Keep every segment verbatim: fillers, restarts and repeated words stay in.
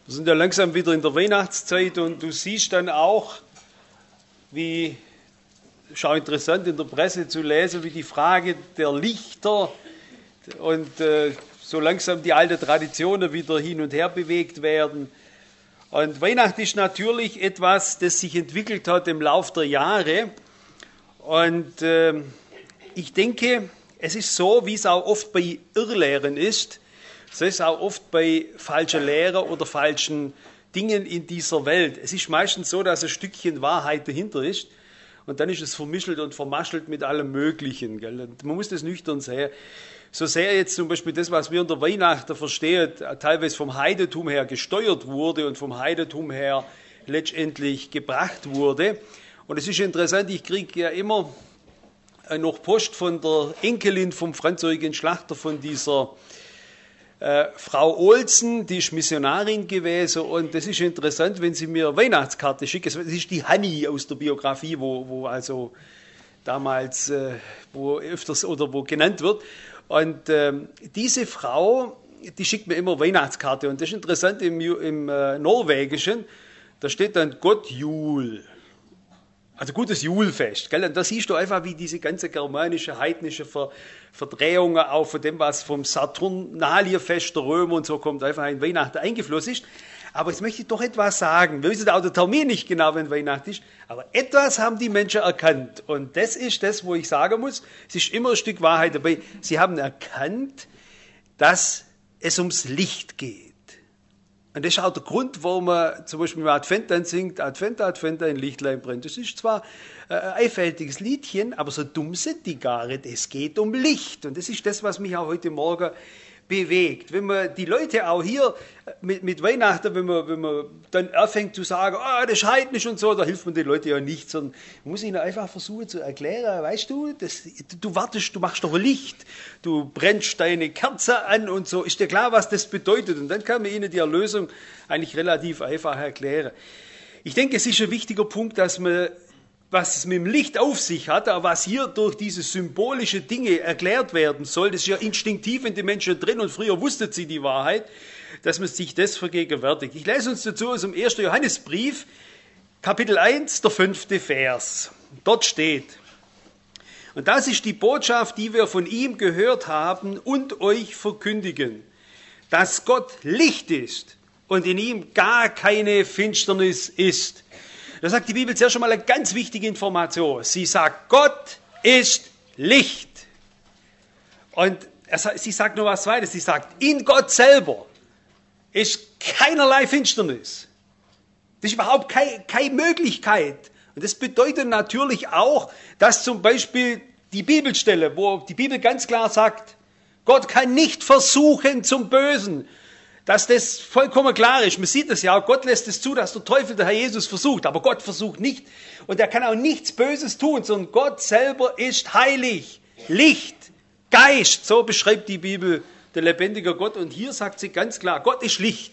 Wir sind ja langsam wieder in der Weihnachtszeit und du siehst dann auch, wie, ist auch interessant in der Presse zu lesen, wie die Frage der Lichter und äh, so langsam die alten Traditionen wieder hin und her bewegt werden. Und Weihnachten ist natürlich etwas, das sich entwickelt hat im Lauf der Jahre. Und äh, ich denke, es ist so, wie es auch oft bei Irrlehren ist, so ist es auch oft bei falschen Lehren oder falschen Dingen in dieser Welt. Es ist meistens so, dass ein Stückchen Wahrheit dahinter ist und dann ist es vermischelt und vermaschelt mit allem Möglichen. Gell? Und man muss das nüchtern sehen. So sehr jetzt zum Beispiel das, was wir unter Weihnachten verstehen, teilweise vom Heidentum her gesteuert wurde und vom Heidentum her letztendlich gebracht wurde. Und es ist interessant, ich kriege ja immer noch Post von der Enkelin vom Franz-Eugen Schlachter, von dieser äh, Frau Olsen, die ist Missionarin gewesen. Und das ist interessant, wenn sie mir Weihnachtskarte schickt. Das ist die Hanni aus der Biografie, wo, wo also damals äh, wo öfters oder wo genannt wird. Und ähm, diese Frau, die schickt mir immer Weihnachtskarte. Und das ist interessant, im, im äh, Norwegischen, da steht dann Gott Jul. Also gutes Julfest. Gell? Und da siehst du einfach, wie diese ganze germanische, heidnische Ver Verdrehung auch von dem, was vom Saturnalierfest der Römer und so kommt, einfach in Weihnachten eingeflossen ist. Aber jetzt möchte ich doch etwas sagen. Wir wissen auch der Termin nicht genau, wenn Weihnachten ist, aber etwas haben die Menschen erkannt. Und das ist das, wo ich sagen muss, es ist immer ein Stück Wahrheit dabei. Sie haben erkannt, dass es ums Licht geht. Und das ist auch der Grund, warum man zum Beispiel im Advent dann singt, Advent, Advent, ein Lichtlein brennt. Das ist zwar ein einfältiges Liedchen, aber so dumm sind die gar nicht. Es geht um Licht. Und das ist das, was mich auch heute Morgen bewegt. Wenn man die Leute auch hier mit, mit Weihnachten, wenn man, wenn man dann anfängt zu sagen, ah, das ist heidnisch und so, da hilft man den Leuten ja nicht, sondern man muss ihnen einfach versuchen zu erklären, weißt du, das, du wartest, du machst doch Licht, du brennst deine Kerze an und so, ist dir klar, was das bedeutet? Und dann kann man ihnen die Erlösung eigentlich relativ einfach erklären. Ich denke, es ist ein wichtiger Punkt, dass man, was es mit dem Licht auf sich hat, aber was hier durch diese symbolische Dinge erklärt werden soll, das ist ja instinktiv in den Menschen drin und früher wussten sie die Wahrheit, dass man sich das vergegenwärtigt. Ich lese uns dazu aus dem ersten Johannesbrief, Kapitel eins, der fünfte Vers. Dort steht: Und das ist die Botschaft, die wir von ihm gehört haben und euch verkündigen, dass Gott Licht ist und in ihm gar keine Finsternis ist. Da sagt die Bibel zuerst schon mal eine ganz wichtige Information. Sie sagt, Gott ist Licht. Und sie sagt noch was Zweites. Sie sagt, in Gott selber ist keinerlei Finsternis. Das ist überhaupt keine, keine Möglichkeit. Und das bedeutet natürlich auch, dass zum Beispiel die Bibelstelle, wo die Bibel ganz klar sagt, Gott kann nicht versuchen zum Bösen, dass das vollkommen klar ist. Man sieht es ja auch, Gott lässt es zu, dass der Teufel, der Herr Jesus, versucht. Aber Gott versucht nicht. Und er kann auch nichts Böses tun, sondern Gott selber ist heilig, Licht, Geist. So beschreibt die Bibel der lebendige Gott. Und hier sagt sie ganz klar, Gott ist Licht.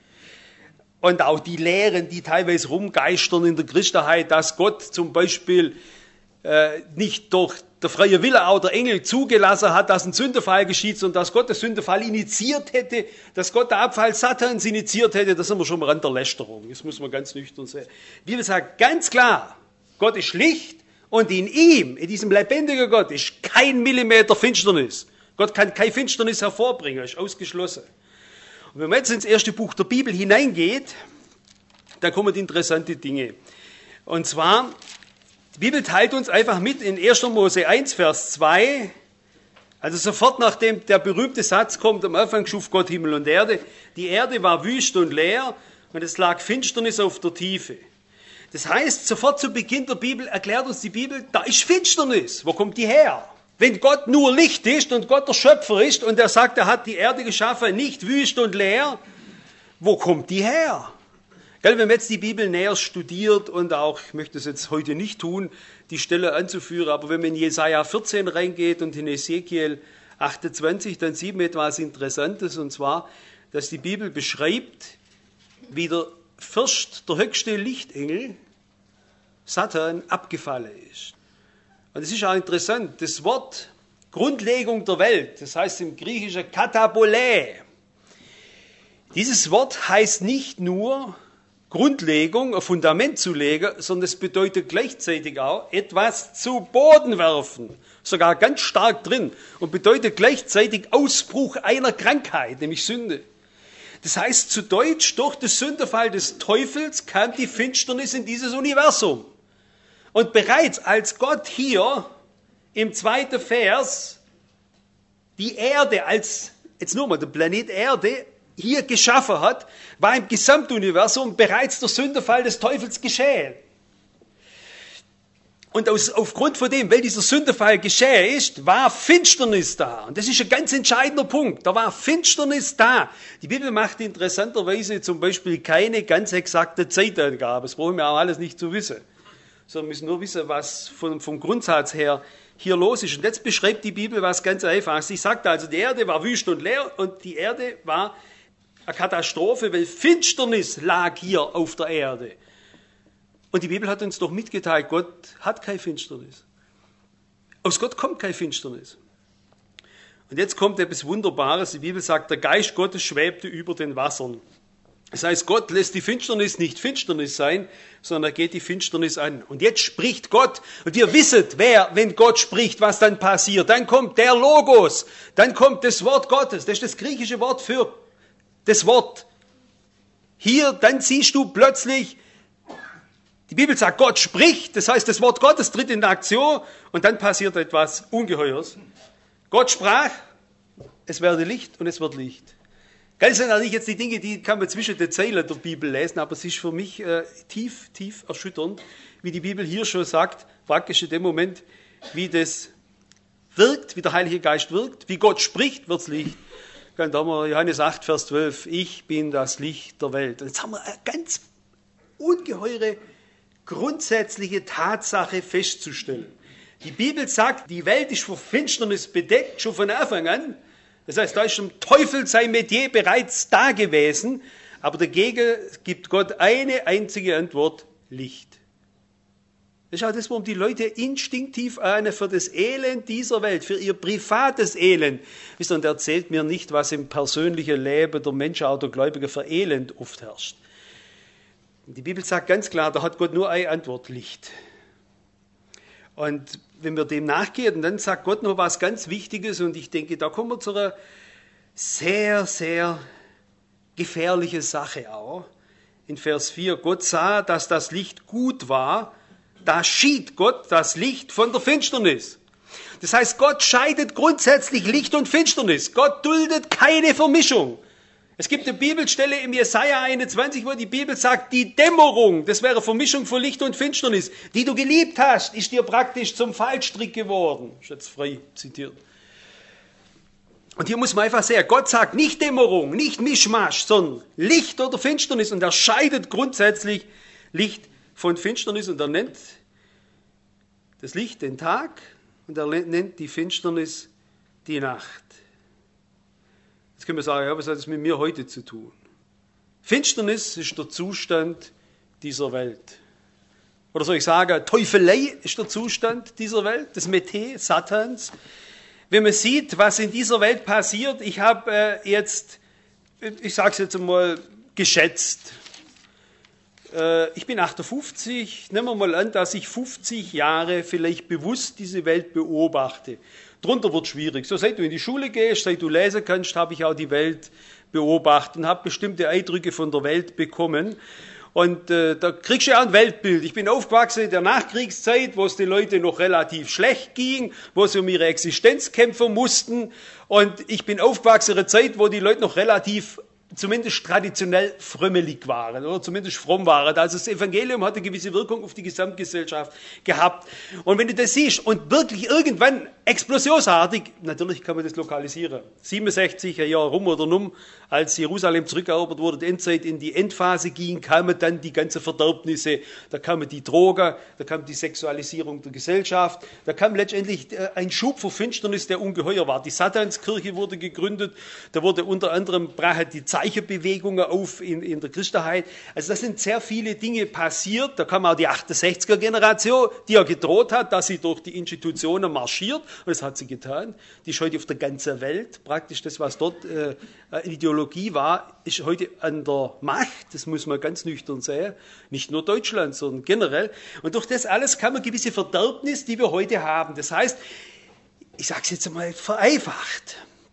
Und auch die Lehren, die teilweise rumgeistern in der Christenheit, dass Gott zum Beispiel äh, nicht durch der freie Wille auch der Engel zugelassen hat, dass ein Sündenfall geschieht, sondern dass Gott den Sündenfall initiiert hätte, dass Gott den Abfall Satans initiiert hätte, das sind wir schon mal an der Lästerung. Das muss man ganz nüchtern sehen. Die Bibel sagt ganz klar, Gott ist Licht und in ihm, in diesem lebendigen Gott, ist kein Millimeter Finsternis. Gott kann keine Finsternis hervorbringen, ist ausgeschlossen. Und wenn man jetzt ins erste Buch der Bibel hineingeht, dann kommen interessante Dinge. Und zwar, die Bibel teilt uns einfach mit in erster Mose eins, Vers zwei, also sofort nachdem der berühmte Satz kommt, am Anfang schuf Gott Himmel und Erde, die Erde war wüst und leer und es lag Finsternis auf der Tiefe. Das heißt, sofort zu Beginn der Bibel erklärt uns die Bibel, da ist Finsternis. Wo kommt die her? Wenn Gott nur Licht ist und Gott der Schöpfer ist und er sagt, er hat die Erde geschaffen, nicht wüst und leer, wo kommt die her? Wenn man jetzt die Bibel näher studiert und auch, ich möchte es jetzt heute nicht tun, die Stelle anzuführen, aber wenn man in Jesaja vierzehn reingeht und in Ezekiel achtundzwanzig, dann sieht man etwas Interessantes, und zwar, dass die Bibel beschreibt, wie der Fürst, der höchste Lichtengel, Satan, abgefallen ist. Und es ist auch interessant, das Wort Grundlegung der Welt, das heißt im Griechischen Katabole, Dieses Wort heißt nicht nur Grundlegung, ein Fundament zu legen, sondern es bedeutet gleichzeitig auch etwas zu Boden werfen. Sogar ganz stark drin. Und bedeutet gleichzeitig Ausbruch einer Krankheit, nämlich Sünde. Das heißt zu Deutsch, durch den Sündenfall des Teufels kam die Finsternis in dieses Universum. Und bereits als Gott hier im zweiten Vers die Erde als, jetzt nur mal, der Planet Erde hier geschaffen hat, war im Gesamtuniversum bereits der Sündenfall des Teufels geschehen. Und aus, aufgrund von dem, weil dieser Sündenfall geschehen ist, war Finsternis da. Und das ist ein ganz entscheidender Punkt. Da war Finsternis da. Die Bibel macht interessanterweise zum Beispiel keine ganz exakte Zeitangabe. Das brauchen wir auch alles nicht zu wissen. Sondern wir müssen nur wissen, was vom, vom Grundsatz her hier los ist. Und jetzt beschreibt die Bibel was ganz Einfaches. Sie sagt also, die Erde war wüst und leer und die Erde war eine Katastrophe, weil Finsternis lag hier auf der Erde. Und die Bibel hat uns doch mitgeteilt, Gott hat keine Finsternis. Aus Gott kommt keine Finsternis. Und jetzt kommt etwas Wunderbares. Die Bibel sagt, der Geist Gottes schwebte über den Wassern. Das heißt, Gott lässt die Finsternis nicht Finsternis sein, sondern er geht die Finsternis an. Und jetzt spricht Gott. Und ihr wisset, wer, wenn Gott spricht, was dann passiert. Dann kommt der Logos. Dann kommt das Wort Gottes. Das ist das griechische Wort für das Wort. Hier, dann siehst du plötzlich, die Bibel sagt, Gott spricht, das heißt, das Wort Gottes tritt in Aktion und dann passiert etwas Ungeheuers. Gott sprach, es werde Licht und es wird Licht. Das sind natürlich jetzt die Dinge, die kann man zwischen den Zeilen der Bibel lesen, aber es ist für mich äh, tief, tief erschütternd, wie die Bibel hier schon sagt, praktisch in dem Moment, wie das wirkt, wie der Heilige Geist wirkt, wie Gott spricht, wird es Licht. Da haben wir Johannes acht, Vers zwölf, ich bin das Licht der Welt. Und jetzt haben wir eine ganz ungeheure grundsätzliche Tatsache festzustellen. Die Bibel sagt, die Welt ist vor Finsternis bedeckt, schon von Anfang an. Das heißt, da ist dem Teufel sein Metier bereits da gewesen, aber dagegen gibt Gott eine einzige Antwort, Licht. Das ist auch das, warum die Leute instinktiv ahnen für das Elend dieser Welt, für ihr privates Elend. Wisst ihr, und erzählt mir nicht, was im persönlichen Leben der Menschen, auch der Gläubigen, für Elend oft herrscht. Die Bibel sagt ganz klar, da hat Gott nur eine Antwort, Licht. Und wenn wir dem nachgehen, dann sagt Gott noch was ganz Wichtiges und ich denke, da kommen wir zu einer sehr, sehr gefährlichen Sache auch. In Vers vier, Gott sah, dass das Licht gut war, da schied Gott das Licht von der Finsternis. Das heißt, Gott scheidet grundsätzlich Licht und Finsternis. Gott duldet keine Vermischung. Es gibt eine Bibelstelle im Jesaja einundzwanzig, wo die Bibel sagt, die Dämmerung, das wäre Vermischung von Licht und Finsternis, die du geliebt hast, ist dir praktisch zum Fallstrick geworden. Ist jetzt frei zitiert. Und hier muss man einfach sehen, Gott sagt nicht Dämmerung, nicht Mischmasch, sondern Licht oder Finsternis und er scheidet grundsätzlich Licht von Finsternis und er nennt das Licht den Tag und er nennt die Finsternis die Nacht. Jetzt können wir sagen, ja, was hat das mit mir heute zu tun? Finsternis ist der Zustand dieser Welt. Oder soll ich sagen, Teufelei ist der Zustand dieser Welt, das Metier Satans. Wenn man sieht, was in dieser Welt passiert, ich habe äh, jetzt, ich sage es jetzt einmal, geschätzt. Äh, ich bin achtundfünfzig, nehmen wir mal an, dass ich fünfzig Jahre vielleicht bewusst diese Welt beobachte. Drunter wird es schwierig. So, seit du in die Schule gehst, seit du lesen kannst, habe ich auch die Welt beobachtet und habe bestimmte Eindrücke von der Welt bekommen. Und äh, da kriegst du ja ein Weltbild. Ich bin aufgewachsen in der Nachkriegszeit, wo es den Leuten noch relativ schlecht ging, wo sie um ihre Existenz kämpfen mussten. Und ich bin aufgewachsen in einer Zeit, wo die Leute noch relativ zumindest traditionell frömmelig waren oder zumindest fromm waren. Also das Evangelium hat eine gewisse Wirkung auf die Gesamtgesellschaft gehabt. Und wenn du das siehst und wirklich irgendwann explosionsartig, natürlich kann man das lokalisieren. siebenundsechzig, ein Jahr rum oder num, als Jerusalem zurückerobert wurde, die Endzeit in die Endphase ging, kamen dann die ganzen Verderbnisse, da kamen die Drogen, da kam die Sexualisierung der Gesellschaft, da kam letztendlich ein Schub für Finsternis, der ungeheuer war. Die Satanskirche wurde gegründet, da wurde unter anderem die Zeicherbewegungen auf in, in der Christenheit. Also da sind sehr viele Dinge passiert. Da kam auch die achtundsechziger-Generation, die ja gedroht hat, dass sie durch die Institutionen marschiert. Und das hat sie getan. Die ist heute auf der ganzen Welt. Praktisch das, was dort äh, Ideologie war, ist heute an der Macht. Das muss man ganz nüchtern sehen. Nicht nur Deutschland, sondern generell. Und durch das alles kann man gewisse Verderbnis, die wir heute haben. Das heißt, ich sage es jetzt einmal vereinfacht.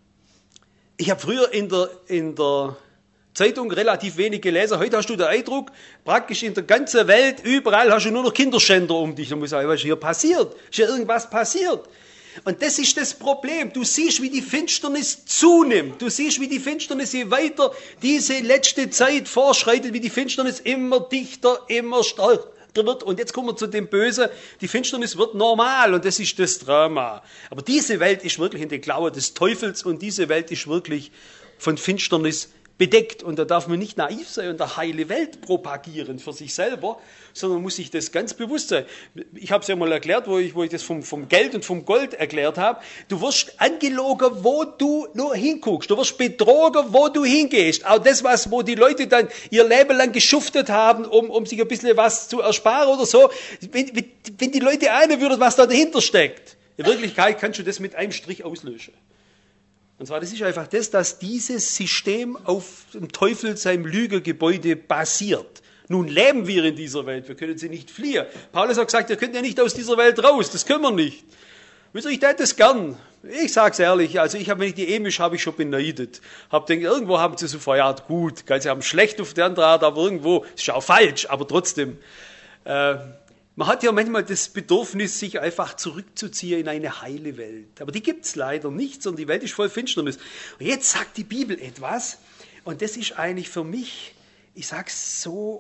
Ich habe früher in der, in der Zeitung relativ wenig gelesen. Heute hast du den Eindruck, praktisch in der ganzen Welt, überall hast du nur noch Kinderschänder um dich. Da muss ich sagen, was ist hier passiert? Ist ja irgendwas passiert? Und das ist das Problem. Du siehst, wie die Finsternis zunimmt. Du siehst, wie die Finsternis, je weiter diese letzte Zeit vorschreitet, wie die Finsternis immer dichter, immer stärker wird. Und jetzt kommen wir zu dem Bösen. Die Finsternis wird normal und das ist das Drama. Aber diese Welt ist wirklich in den Klauen des Teufels und diese Welt ist wirklich von Finsternis bedeckt. Und da darf man nicht naiv sein und eine heile Welt propagieren für sich selber, sondern muss sich das ganz bewusst sein. Ich habe es ja mal erklärt, wo ich, wo ich das vom, vom Geld und vom Gold erklärt habe. Du wirst angelogen, wo du nur hinguckst. Du wirst betrogen, wo du hingehst. Auch das, was, wo die Leute dann ihr Leben lang geschuftet haben, um, um sich ein bisschen was zu ersparen oder so. Wenn, wenn die Leute ahnen würden, was da dahinter steckt. In Wirklichkeit kannst du das mit einem Strich auslöschen. Und zwar, das ist einfach das, dass dieses System auf dem Teufel, seinem Lügegebäude basiert. Nun leben wir in dieser Welt, wir können sie nicht fliehen. Paulus hat gesagt, ihr könnt ja nicht aus dieser Welt raus, das können wir nicht. Wisst ihr, ich hätte das gern. Ich sag's ehrlich, also ich habe, wenn ich die Emisch habe ich schon beneidet. Hab denkt, irgendwo haben sie so verjahrt, gut, gell, sie haben schlecht auf der andere Art, aber irgendwo, ist ja auch falsch, aber trotzdem. Äh, Man hat ja manchmal das Bedürfnis, sich einfach zurückzuziehen in eine heile Welt. Aber die gibt's leider nicht, sondern die Welt ist voll Finsternis. Und jetzt sagt die Bibel etwas, und das ist eigentlich für mich, ich sag's so,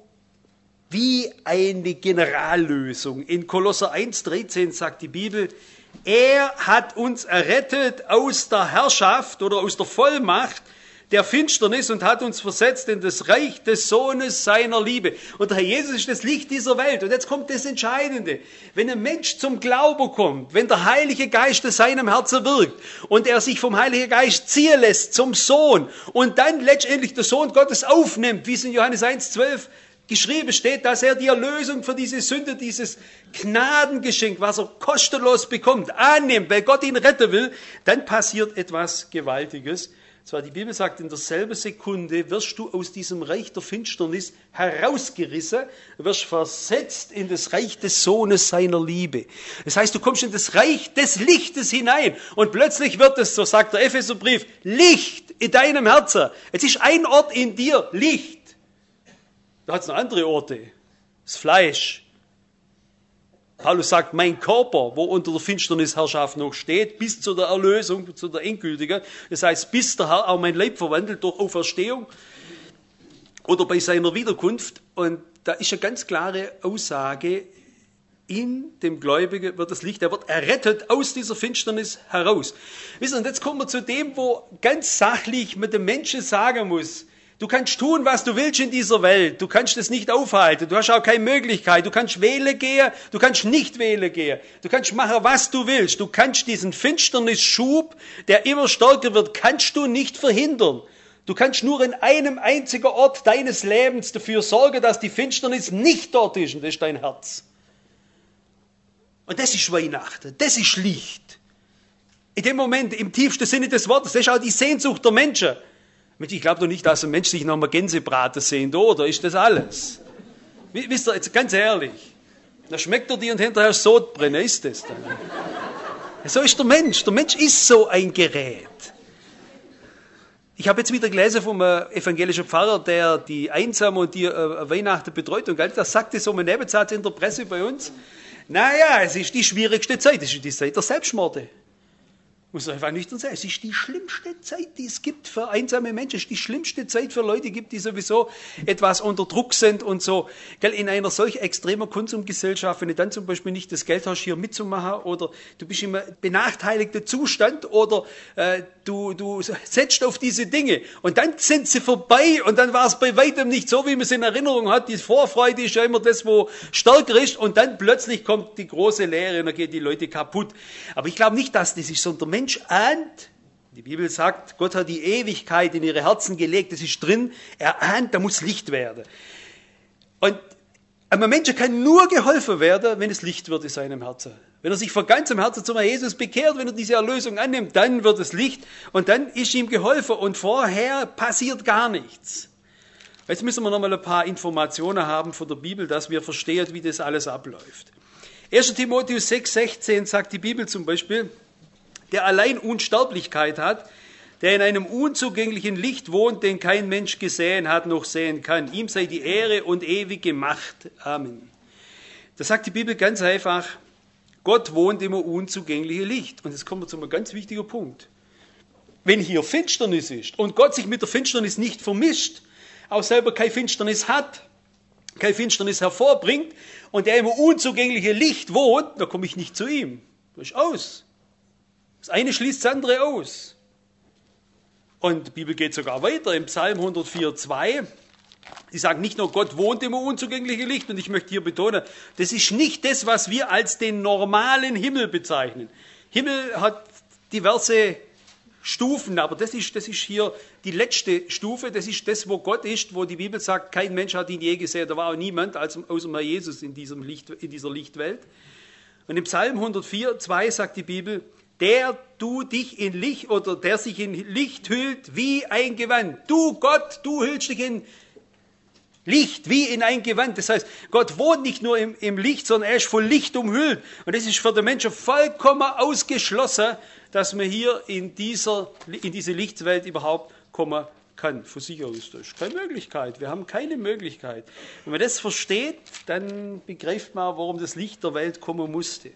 wie eine Generallösung. In Kolosser eins dreizehn sagt die Bibel, er hat uns errettet aus der Herrschaft oder aus der Vollmacht der Finsternis und hat uns versetzt in das Reich des Sohnes seiner Liebe. Und der Herr Jesus ist das Licht dieser Welt. Und jetzt kommt das Entscheidende. Wenn ein Mensch zum Glauben kommt, wenn der Heilige Geist in seinem Herzen wirkt und er sich vom Heiligen Geist ziehen lässt zum Sohn und dann letztendlich der Sohn Gottes aufnimmt, wie es in Johannes eins zwölf geschrieben steht, dass er die Erlösung für diese Sünde, dieses Gnadengeschenk, was er kostenlos bekommt, annimmt, weil Gott ihn retten will, dann passiert etwas Gewaltiges. Zwar die Bibel sagt, in derselben Sekunde wirst du aus diesem Reich der Finsternis herausgerissen, wirst versetzt in das Reich des Sohnes seiner Liebe. Das heißt, du kommst in das Reich des Lichtes hinein und plötzlich wird es, so sagt der Epheserbrief, Licht in deinem Herzen. Es ist ein Ort in dir, Licht. Da hat es noch andere Orte, das Fleisch. Paulus sagt, mein Körper, wo unter der Finsternisherrschaft noch steht, bis zu der Erlösung, zu der endgültigen, das heißt, bis der Herr auch mein Leib verwandelt durch Auferstehung oder bei seiner Wiederkunft. Und da ist eine ganz klare Aussage, in dem Gläubigen wird das Licht, er wird errettet aus dieser Finsternis heraus. Wisst ihr, und jetzt kommen wir zu dem, wo ganz sachlich mit dem Menschen sagen muss, du kannst tun, was du willst in dieser Welt. Du kannst es nicht aufhalten. Du hast auch keine Möglichkeit. Du kannst wählen gehen. Du kannst nicht wählen gehen. Du kannst machen, was du willst. Du kannst diesen Finsternisschub, der immer stärker wird, kannst du nicht verhindern. Du kannst nur in einem einzigen Ort deines Lebens dafür sorgen, dass die Finsternis nicht dort ist. Und das ist dein Herz. Und das ist Weihnachten. Das ist Licht. In dem Moment, im tiefsten Sinne des Wortes, das ist auch die Sehnsucht der Menschen. Ich glaube doch nicht, dass ein Mensch sich noch mal Gänsebraten sehnt, oder? Ist das alles? Wisst ihr, jetzt ganz ehrlich, da schmeckt er dir und hinterher Sodbrennen, ist das dann? So ist der Mensch. Der Mensch ist so ein Gerät. Ich habe jetzt wieder gelesen vom evangelischen Pfarrer, der die Einsamen und die äh, Weihnachten betreut. Und da sagte so ein Nebensatz in der Presse bei uns, naja, es ist die schwierigste Zeit, es ist die Zeit der Selbstmorde. Muss einfach nüchtern sein. Es ist die schlimmste Zeit, die es gibt für einsame Menschen. Es ist die schlimmste Zeit für Leute gibt, die sowieso etwas unter Druck sind und so. In einer solch extremen Konsumgesellschaft, wenn du dann zum Beispiel nicht das Geld hast, hier mitzumachen oder du bist im benachteiligten Zustand oder äh, du, du setzt auf diese Dinge und dann sind sie vorbei und dann war es bei weitem nicht so, wie man es in Erinnerung hat. Die Vorfreude ist ja immer das, wo stärker ist und dann plötzlich kommt die große Leere und dann gehen die Leute kaputt. Aber ich glaube nicht, dass das ist, sondern der Mensch ahnt, Die Bibel sagt, Gott hat die Ewigkeit in ihre Herzen gelegt, das ist drin, er ahnt, da muss Licht werden. Und einem Menschen kann nur geholfen werden, wenn es Licht wird in seinem Herzen. Wenn er sich von ganzem Herzen zum Herrn Jesus bekehrt, wenn er diese Erlösung annimmt, dann wird es Licht und dann ist ihm geholfen und vorher passiert gar nichts. Jetzt müssen wir noch mal ein paar Informationen haben von der Bibel, dass wir verstehen, wie das alles abläuft. erster Timotheus sechs sechzehn sagt die Bibel zum Beispiel, der allein Unsterblichkeit hat, der in einem unzugänglichen Licht wohnt, den kein Mensch gesehen hat noch sehen kann. Ihm sei die Ehre und ewige Macht. Amen. Da sagt die Bibel ganz einfach, Gott wohnt im unzugänglichen Licht. Und jetzt kommen wir zu einem ganz wichtigen Punkt. Wenn hier Finsternis ist und Gott sich mit der Finsternis nicht vermischt, auch selber keine Finsternis hat, keine Finsternis hervorbringt und er im unzugänglichen Licht wohnt, dann komme ich nicht zu ihm. Das ist aus. Das eine schließt das andere aus. Und die Bibel geht sogar weiter im Psalm hundertvier zwei. Sie sagt nicht nur, Gott wohnt im unzugänglichen Licht. Und ich möchte hier betonen, das ist nicht das, was wir als den normalen Himmel bezeichnen. Himmel hat diverse Stufen, aber das ist, das ist hier die letzte Stufe. Das ist das, wo Gott ist, wo die Bibel sagt, kein Mensch hat ihn je gesehen. Da war auch niemand als, außer mal Jesus in, diesem Licht, in dieser Lichtwelt. Und im Psalm hundertvier zwei sagt die Bibel, der du dich in Licht oder der sich in Licht hüllt wie ein Gewand. Du Gott, du hüllst dich in Licht wie in ein Gewand. Das heißt, Gott wohnt nicht nur im, im Licht, sondern er ist von Licht umhüllt. Und es ist für den Menschen vollkommen ausgeschlossen, dass man hier in, dieser, in diese Lichtwelt überhaupt kommen kann. Von sich aus, das ist keine Möglichkeit. Wir haben keine Möglichkeit. Wenn man das versteht, dann begreift man, warum das Licht der Welt kommen musste.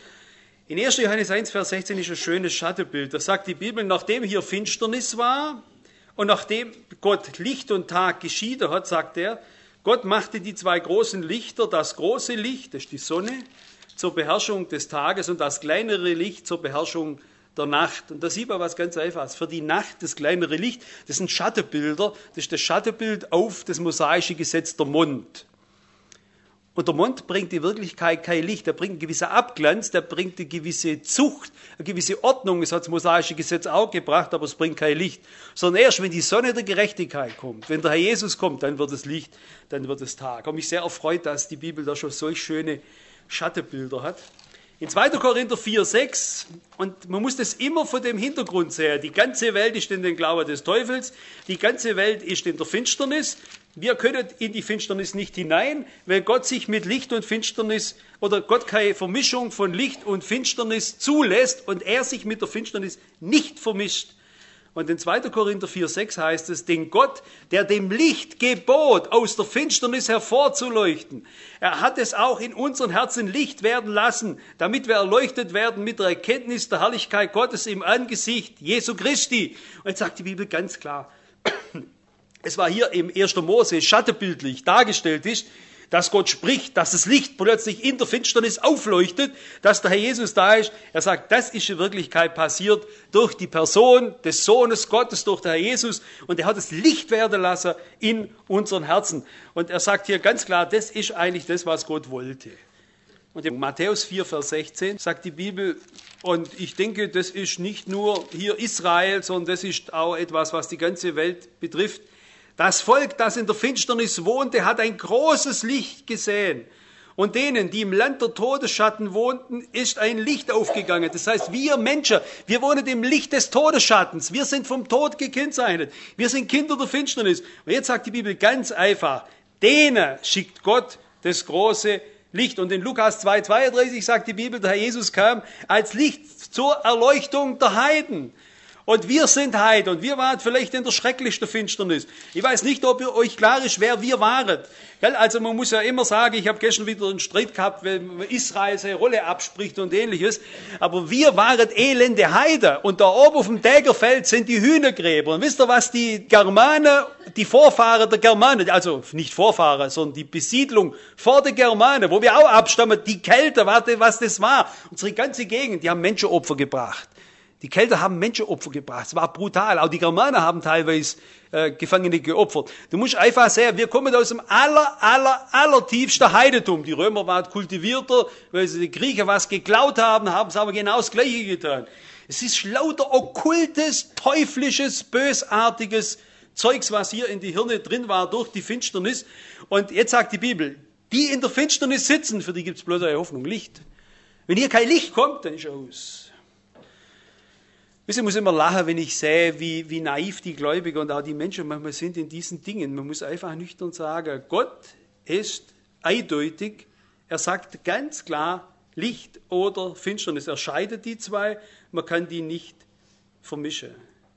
In erster Johannes eins, Vers sechzehn ist ein schönes Schattenbild. Da sagt die Bibel, nachdem hier Finsternis war und nachdem Gott Licht und Tag geschieden hat, sagt er, Gott machte die zwei großen Lichter, das große Licht, das ist die Sonne, zur Beherrschung des Tages und das kleinere Licht zur Beherrschung der Nacht. Und da sieht man was ganz Einfaches. Für die Nacht das kleinere Licht, das sind Schattenbilder, das ist das Schattenbild auf das mosaische Gesetz der Mond. Und der Mond bringt in Wirklichkeit kein Licht, der bringt einen gewissen Abglanz, der bringt eine gewisse Zucht, eine gewisse Ordnung. Das hat das mosaische Gesetz auch gebracht, aber es bringt kein Licht. Sondern erst, wenn die Sonne der Gerechtigkeit kommt, wenn der Herr Jesus kommt, dann wird es Licht, dann wird es Tag. Ich habe mich sehr erfreut, dass die Bibel da schon solch schöne Schattenbilder hat. In zweiter Korinther vier sechs, und man muss das immer von dem Hintergrund sehen, die ganze Welt ist in den Glauben des Teufels, die ganze Welt ist in der Finsternis, wir können in die Finsternis nicht hinein, weil Gott sich mit Licht und Finsternis, oder Gott keine Vermischung von Licht und Finsternis zulässt und er sich mit der Finsternis nicht vermischt. Und in zweiter Korinther vier sechs heißt es, den Gott, der dem Licht gebot, aus der Finsternis hervorzuleuchten, er hat es auch in unseren Herzen Licht werden lassen, damit wir erleuchtet werden mit der Erkenntnis der Herrlichkeit Gottes im Angesicht Jesu Christi. Und jetzt sagt die Bibel ganz klar, es war hier im ersten Mose schattenbildlich dargestellt ist, dass Gott spricht, dass das Licht plötzlich in der Finsternis aufleuchtet, dass der Herr Jesus da ist. Er sagt, das ist in Wirklichkeit passiert durch die Person des Sohnes Gottes, durch den Herr Jesus. Und er hat das Licht werden lassen in unseren Herzen. Und er sagt hier ganz klar, das ist eigentlich das, was Gott wollte. Und in Matthäus vier, Vers sechzehn sagt die Bibel, und ich denke, das ist nicht nur hier Israel, sondern das ist auch etwas, was die ganze Welt betrifft. Das Volk, das in der Finsternis wohnte, hat ein großes Licht gesehen. Und denen, die im Land der Todesschatten wohnten, ist ein Licht aufgegangen. Das heißt, wir Menschen, wir wohnen im Licht des Todesschattens. Wir sind vom Tod gekennzeichnet. Wir sind Kinder der Finsternis. Und jetzt sagt die Bibel ganz einfach, denen schickt Gott das große Licht. Und in Lukas zwei, zweiunddreißig sagt die Bibel, der Herr Jesus kam als Licht zur Erleuchtung der Heiden. Und wir sind Heiden und wir waren vielleicht in der schrecklichsten Finsternis. Ich weiß nicht, ob ihr euch klar ist, wer wir waren. Also man muss ja immer sagen, ich habe gestern wieder einen Streit gehabt, weil Israel seine Rolle abspricht und ähnliches. Aber wir waren elende Heiden. Und da oben auf dem Tägerfeld sind die Hühnergräber. Und wisst ihr, was die Germanen, die Vorfahren der Germanen, also nicht Vorfahren, sondern die Besiedlung vor der Germanen, wo wir auch abstammen, die Kelter, warte, was das war. Unsere ganze Gegend, die haben Menschenopfer gebracht. Die Kelter haben Menschenopfer gebracht. Es war brutal. Auch die Germaner haben teilweise äh, Gefangene geopfert. Du musst einfach sehen, wir kommen aus dem aller, aller, aller tiefsten Heidentum. Die Römer waren kultivierter, weil sie die Griechen was geklaut haben, haben sie aber genau das Gleiche getan. Es ist lauter okkultes, teuflisches, bösartiges Zeugs, was hier in die Hirne drin war durch die Finsternis. Und jetzt sagt die Bibel, die in der Finsternis sitzen, für die gibt es bloß eine Hoffnung, Licht. Wenn hier kein Licht kommt, dann ist aus. Ich muss immer lachen, wenn ich sehe, wie, wie naiv die Gläubigen und auch die Menschen manchmal sind in diesen Dingen. Man muss einfach nüchtern sagen, Gott ist eindeutig. Er sagt ganz klar, Licht oder Finsternis. Er scheidet die zwei, man kann die nicht vermischen.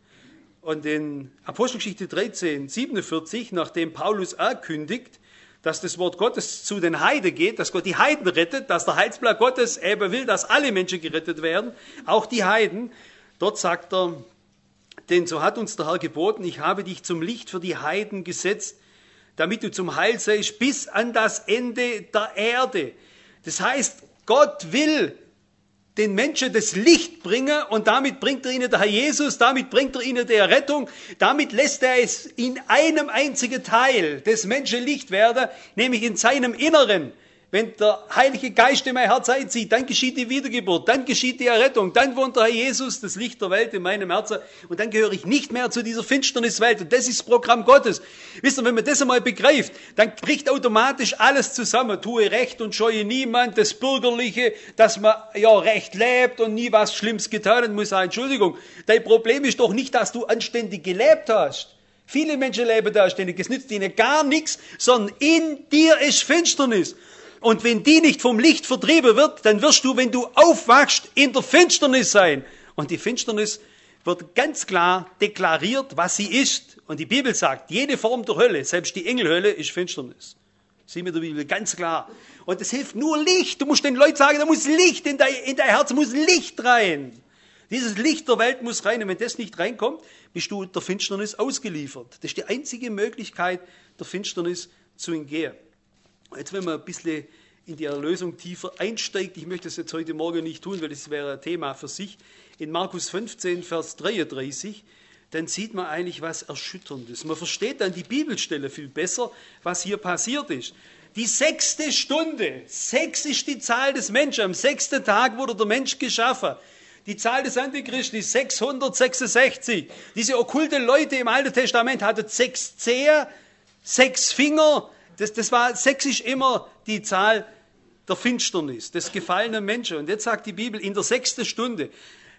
Und in Apostelgeschichte dreizehn, siebenundvierzig, nachdem Paulus ankündigt, dass das Wort Gottes zu den Heiden geht, dass Gott die Heiden rettet, dass der Heilsplan Gottes eben will, dass alle Menschen gerettet werden, auch die Heiden. Dort sagt er, denn so hat uns der Herr geboten, ich habe dich zum Licht für die Heiden gesetzt, damit du zum Heil seist bis an das Ende der Erde. Das heißt, Gott will den Menschen das Licht bringen und damit bringt er ihnen der Herr Jesus, damit bringt er ihnen die Errettung, damit lässt er es in einem einzigen Teil des Menschen Licht werden, nämlich in seinem Inneren. Wenn der Heilige Geist in mein Herz einzieht, dann geschieht die Wiedergeburt, dann geschieht die Errettung, dann wohnt der Herr Jesus, das Licht der Welt in meinem Herzen und dann gehöre ich nicht mehr zu dieser Finsterniswelt und das ist das Programm Gottes. Wisst ihr, wenn man das einmal begreift, dann bricht automatisch alles zusammen. Tue Recht und scheue niemand, das Bürgerliche, dass man ja Recht lebt und nie was Schlimmes getan hat, muss sagen, Entschuldigung, dein Problem ist doch nicht, dass du anständig gelebt hast. Viele Menschen leben da anständig, es nützt ihnen gar nichts, sondern in dir ist Finsternis. Und wenn die nicht vom Licht vertrieben wird, dann wirst du, wenn du aufwachst, in der Finsternis sein. Und die Finsternis wird ganz klar deklariert, was sie ist. Und die Bibel sagt, jede Form der Hölle, selbst die Engelhölle, ist Finsternis. Sieh mit der Bibel ganz klar. Und es hilft nur Licht. Du musst den Leuten sagen, da muss Licht in dein, in dein Herz, muss Licht rein. Dieses Licht der Welt muss rein. Und wenn das nicht reinkommt, bist du der Finsternis ausgeliefert. Das ist die einzige Möglichkeit, der Finsternis zu entgehen. Jetzt, wenn man ein bisschen in die Erlösung tiefer einsteigt, ich möchte das jetzt heute Morgen nicht tun, weil das wäre ein Thema für sich, in Markus fünfzehn, Vers dreiunddreißig, dann sieht man eigentlich was Erschütterndes. Man versteht dann die Bibelstelle viel besser, was hier passiert ist. Die sechste Stunde, sechs ist die Zahl des Menschen, am sechsten Tag wurde der Mensch geschaffen. Die Zahl des Antichristen ist sechshundertsechsundsechzig. Diese okkulte Leute im Alten Testament hatten sechs Zehen, sechs Finger. Das, das war, sechs ist immer die Zahl der Finsternis, des gefallenen Menschen. Und jetzt sagt die Bibel, in der sechsten Stunde,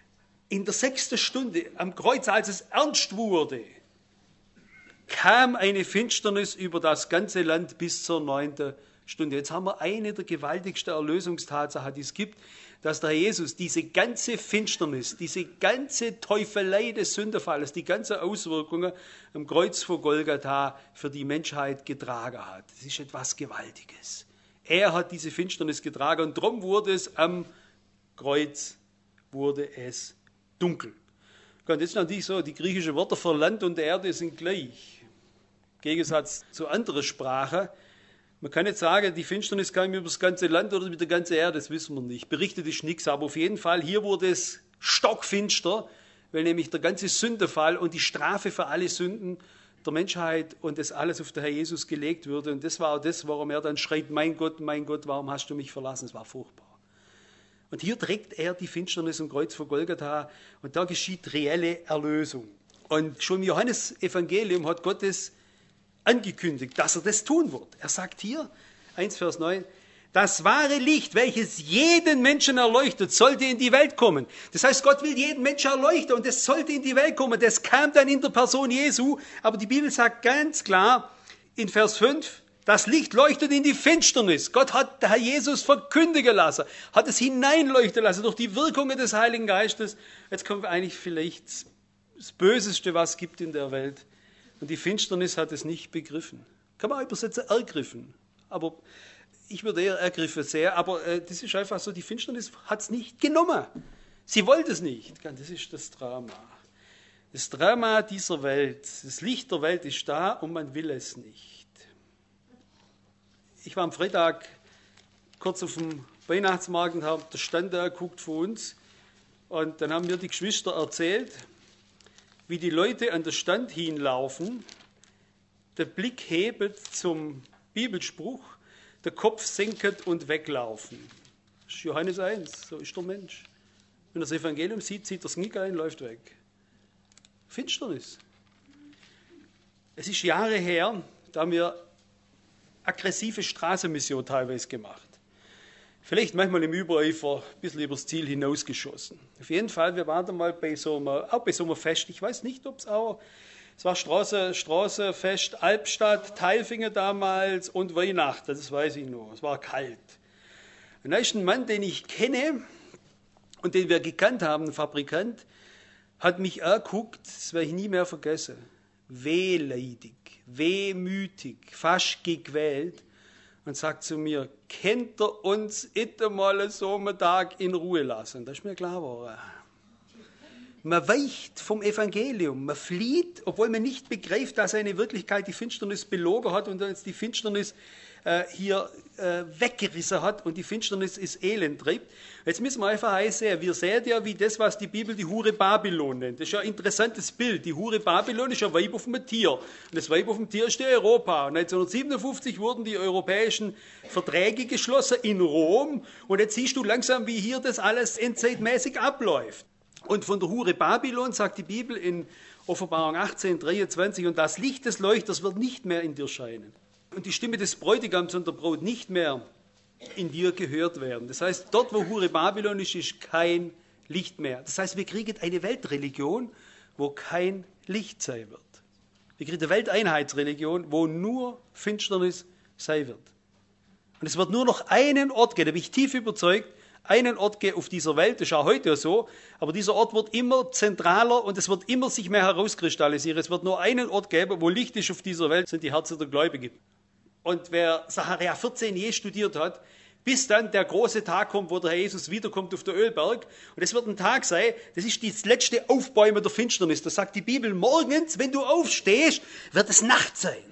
in der sechsten Stunde am Kreuz, als es ernst wurde, kam eine Finsternis über das ganze Land bis zur neunten Stunde. Jetzt haben wir eine der gewaltigsten Erlösungstatsachen, die es gibt, dass der Herr Jesus diese ganze Finsternis, diese ganze Teufelei des Sündenfalles, die ganzen Auswirkungen am Kreuz vor Golgatha für die Menschheit getragen hat. Das ist etwas Gewaltiges. Er hat diese Finsternis getragen und darum wurde es am Kreuz, wurde es dunkel. Und jetzt natürlich so, die griechischen Wörter für Land und Erde sind gleich. Im Gegensatz zu anderen Sprachen. Man kann nicht sagen, die Finsternis kam über das ganze Land oder über die ganze Erde, das wissen wir nicht. Berichtet ist nichts, aber auf jeden Fall, hier wurde es stockfinster, weil nämlich der ganze Sündenfall und die Strafe für alle Sünden der Menschheit und das alles auf den Herr Jesus gelegt würde. Und das war auch das, warum er dann schreit, mein Gott, mein Gott, warum hast du mich verlassen? Es war furchtbar. Und hier trägt er die Finsternis am Kreuz vor Golgatha und da geschieht reelle Erlösung. Und schon im Johannesevangelium hat Gott es angekündigt, dass er das tun wird. Er sagt hier, eins Vers neun, das wahre Licht, welches jeden Menschen erleuchtet, sollte in die Welt kommen. Das heißt, Gott will jeden Menschen erleuchten und es sollte in die Welt kommen. Das kam dann in der Person Jesu, aber die Bibel sagt ganz klar in Vers fünf, das Licht leuchtet in die Finsternis. Gott hat der Herr Jesus verkündigen lassen, hat es hineinleuchten lassen durch die Wirkungen des Heiligen Geistes. Jetzt kommt eigentlich vielleicht das Böseste, was es gibt in der Welt. Und die Finsternis hat es nicht begriffen. Kann man auch übersetzen, ergriffen. Aber ich würde eher ergriffen sehen, aber äh, das ist einfach so, die Finsternis hat es nicht genommen. Sie wollte es nicht. Das ist das Drama. Das Drama dieser Welt, das Licht der Welt ist da und man will es nicht. Ich war am Freitag kurz auf dem Weihnachtsmarkt und habe den Stand da geguckt für uns. Und dann haben mir die Geschwister erzählt, wie die Leute an den Stand hinlaufen, der Blick hebet zum Bibelspruch, der Kopf senket und weglaufen. Das ist Johannes eins, so ist der Mensch. Wenn er das Evangelium sieht, zieht er das Knick ein, läuft weg. Finsternis. Es ist Jahre her, da haben wir aggressive Straßenmission teilweise gemacht. Vielleicht manchmal im Übereifer ein bisschen übers Ziel hinausgeschossen. Auf jeden Fall, wir waren da mal bei so einem, auch bei so einem Fest, ich weiß nicht, ob es auch, es war Straße, Straßenfest Albstadt, Tailfinger damals und Weihnachten, das weiß ich noch, es war kalt. Und da ist ein Mann, den ich kenne und den wir gekannt haben, ein Fabrikant, hat mich angeguckt, das werde ich nie mehr vergessen, wehleidig, wehmütig, fast gequält und sagt zu mir, könnt ihr uns bitte mal so einen Tag in Ruhe lassen? Das ist mir klar geworden. Man weicht vom Evangelium, man flieht, obwohl man nicht begreift, dass eine Wirklichkeit die Finsternis belogen hat und uns die Finsternis äh, hier äh, weggerissen hat und die Finsternis ins Elend treibt. Jetzt müssen wir einfach einsehen, wir sehen ja, wie das, was die Bibel die Hure Babylon nennt. Das ist ja ein interessantes Bild. Die Hure Babylon ist ein Weib auf dem Tier. Und das Weib auf dem Tier ist die Europa. Und neunzehnhundertsiebenundfünfzig wurden die europäischen Verträge geschlossen in Rom. Und jetzt siehst du langsam, wie hier das alles endzeitmäßig abläuft. Und von der Hure Babylon sagt die Bibel in Offenbarung achtzehn, dreiundzwanzig, und das Licht des Leuchters wird nicht mehr in dir scheinen. Und die Stimme des Bräutigams und der Braut nicht mehr in dir gehört werden. Das heißt, dort, wo Hure Babylon ist, ist kein Licht mehr. Das heißt, wir kriegen eine Weltreligion, wo kein Licht sein wird. Wir kriegen eine Welteinheitsreligion, wo nur Finsternis sein wird. Und es wird nur noch einen Ort geben, da bin ich tief überzeugt, einen Ort geben auf dieser Welt, das ist auch heute so, aber dieser Ort wird immer zentraler und es wird immer sich mehr herauskristallisieren. Es wird nur einen Ort geben, wo Licht ist auf dieser Welt, sind die Herzen der Gläubigen. Und wer Sacharja vierzehn je studiert hat, bis dann der große Tag kommt, wo der Herr Jesus wiederkommt auf der Ölberg. Und es wird ein Tag sein, das ist das letzte Aufbäumen der Finsternis. Das sagt die Bibel, morgens, wenn du aufstehst, wird es Nacht sein.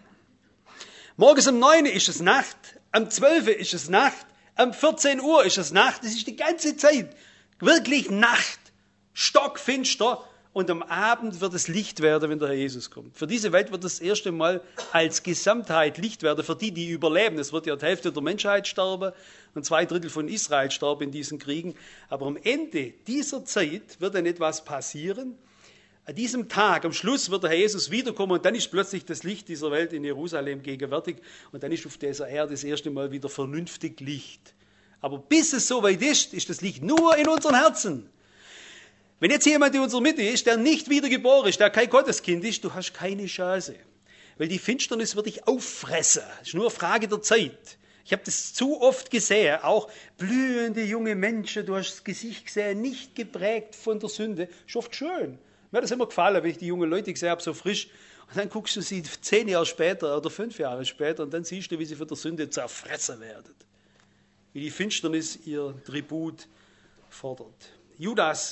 Morgens um neun ist es Nacht, am zwölf ist es Nacht, am vierzehn Uhr ist es Nacht, das ist die ganze Zeit wirklich Nacht, stockfinster. Und am Abend wird es Licht werden, wenn der Herr Jesus kommt. Für diese Welt wird es das erste Mal als Gesamtheit Licht werden, für die, die überleben. Es wird ja die Hälfte der Menschheit sterben und zwei Drittel von Israel sterben in diesen Kriegen. Aber am Ende dieser Zeit wird dann etwas passieren. An diesem Tag, am Schluss, wird der Herr Jesus wiederkommen und dann ist plötzlich das Licht dieser Welt in Jerusalem gegenwärtig und dann ist auf dieser Erde das erste Mal wieder vernünftig Licht. Aber bis es soweit ist, ist das Licht nur in unseren Herzen. Wenn jetzt jemand in unserer Mitte ist, der nicht wiedergeboren ist, der kein Gotteskind ist, du hast keine Chance. Weil die Finsternis wird dich auffressen. Es ist nur eine Frage der Zeit. Ich habe das zu oft gesehen, auch blühende junge Menschen, du hast das Gesicht gesehen, nicht geprägt von der Sünde. Ist oft schön. Mir hat das immer gefallen, wenn ich die jungen Leute gesehen habe, so frisch. Und dann guckst du sie zehn Jahre später oder fünf Jahre später und dann siehst du, wie sie von der Sünde zerfressen werden. Wie die Finsternis ihr Tribut fordert. Judas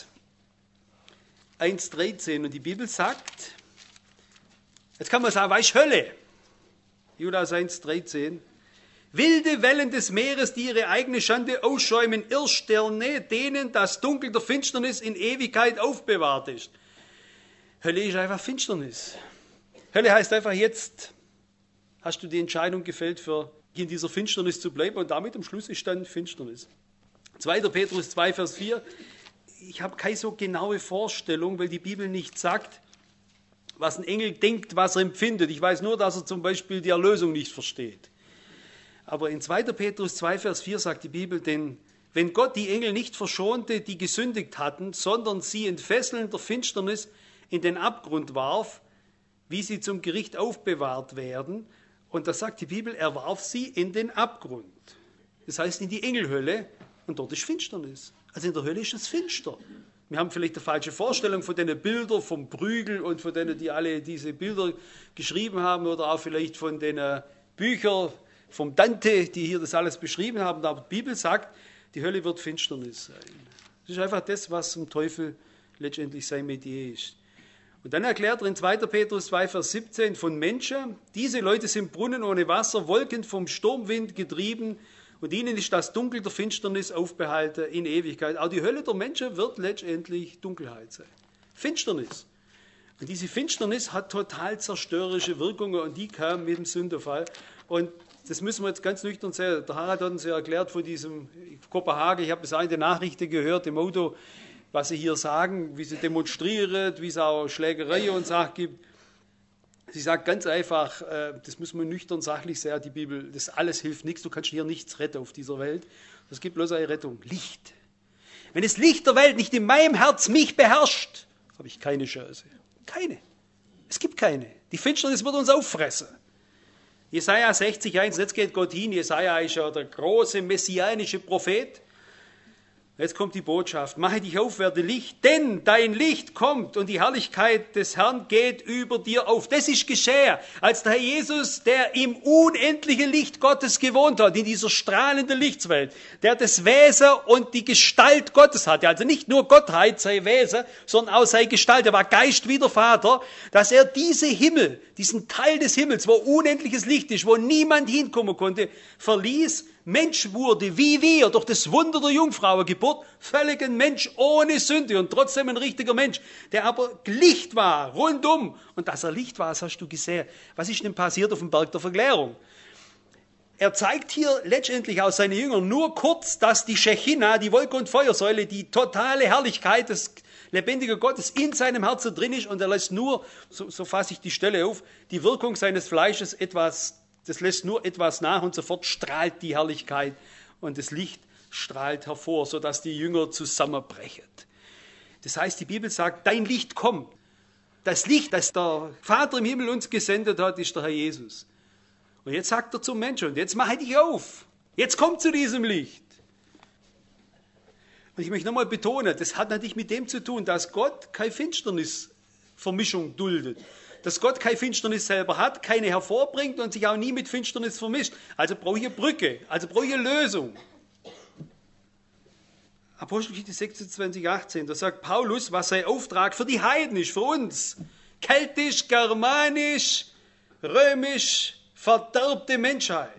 eins dreizehn und die Bibel sagt, jetzt kann man sagen, was ist Hölle? Judas eins dreizehn. Wilde Wellen des Meeres, die ihre eigene Schande ausschäumen, Irrsterne, denen das Dunkel der Finsternis in Ewigkeit aufbewahrt ist. Hölle ist einfach Finsternis. Hölle heißt einfach, jetzt hast du die Entscheidung gefällt, für in dieser Finsternis zu bleiben und damit am Schluss ist dann Finsternis. zweiter Petrus zwei, Vers vier. Ich habe keine so genaue Vorstellung, weil die Bibel nicht sagt, was ein Engel denkt, was er empfindet. Ich weiß nur, dass er zum Beispiel die Erlösung nicht versteht. Aber in zweiter Petrus zwei, Vers vier sagt die Bibel, denn wenn Gott die Engel nicht verschonte, die gesündigt hatten, sondern sie in Fesseln der Finsternis in den Abgrund warf, wie sie zum Gericht aufbewahrt werden. Und da sagt die Bibel, er warf sie in den Abgrund. Das heißt in die Engelhölle und dort ist Finsternis. Also in der Hölle ist es finster. Wir haben vielleicht eine falsche Vorstellung von den Bildern vom Prügel und von denen, die alle diese Bilder geschrieben haben oder auch vielleicht von den Büchern vom Dante, die hier das alles beschrieben haben. Aber die Bibel sagt, die Hölle wird Finsternis sein. Das ist einfach das, was zum Teufel letztendlich sein Metier ist. Und dann erklärt er in zweiter Petrus zwei, Vers siebzehn von Menschen, diese Leute sind Brunnen ohne Wasser, Wolken vom Sturmwind getrieben, und ihnen ist das Dunkel der Finsternis aufbehalten in Ewigkeit. Auch die Hölle der Menschen wird letztendlich Dunkelheit sein. Finsternis. Und diese Finsternis hat total zerstörerische Wirkungen und die kam mit dem Sündenfall. Und das müssen wir jetzt ganz nüchtern sehen. Der Harald hat uns ja erklärt von diesem Kopenhagen, ich habe es auch in den Nachrichten gehört, im Auto, was sie hier sagen, wie sie demonstrieren, wie es auch Schlägerei und Sachen gibt. Sie sagt ganz einfach, das muss man nüchtern sachlich sehen, die Bibel, das alles hilft nichts, du kannst hier nichts retten auf dieser Welt. Es gibt bloß eine Rettung, Licht. Wenn das Licht der Welt nicht in meinem Herz mich beherrscht, habe ich keine Chance. Keine. Es gibt keine. Die Finsternis wird uns auffressen. Jesaja sechzig eins, jetzt geht Gott hin. Jesaja ist ja der große messianische Prophet. Jetzt kommt die Botschaft, mache dich auf, werde Licht, denn dein Licht kommt und die Herrlichkeit des Herrn geht über dir auf. Das ist geschehen, als der Herr Jesus, der im unendlichen Licht Gottes gewohnt hat, in dieser strahlenden Lichtswelt, der das Wesen und die Gestalt Gottes hatte, also nicht nur Gottheit, sein Wesen, sondern auch seine Gestalt, er war Geist wie der Vater, dass er diese Himmel, diesen Teil des Himmels, wo unendliches Licht ist, wo niemand hinkommen konnte, verließ, Mensch wurde, wie wir, durch das Wunder der Jungfrauengeburt, völlig ein Mensch ohne Sünde und trotzdem ein richtiger Mensch, der aber Licht war, rundum. Und dass er Licht war, das hast du gesehen. Was ist denn passiert auf dem Berg der Verklärung? Er zeigt hier letztendlich aus seinen Jüngern nur kurz, dass die Shechina, die Wolke- und Feuersäule, die totale Herrlichkeit des lebendigen Gottes in seinem Herzen drin ist und er lässt nur, so, so fasse ich die Stelle auf, die Wirkung seines Fleisches etwas Das lässt nur etwas nach und sofort strahlt die Herrlichkeit und das Licht strahlt hervor, sodass die Jünger zusammenbrechen. Das heißt, die Bibel sagt, dein Licht kommt. Das Licht, das der Vater im Himmel uns gesendet hat, ist der Herr Jesus. Und jetzt sagt er zum Menschen, und jetzt mache dich auf. Jetzt komm zu diesem Licht. Und ich möchte nochmal betonen, das hat natürlich mit dem zu tun, dass Gott keine Finsternisvermischung duldet. Dass Gott keine Finsternis selber hat, keine hervorbringt und sich auch nie mit Finsternis vermischt. Also brauche ich eine Brücke, also brauche ich eine Lösung. Apostelgeschichte sechsundzwanzig, achtzehn, da sagt Paulus, was sein Auftrag für die Heiden ist, für uns. Keltisch, germanisch, römisch, verderbte Menschheit.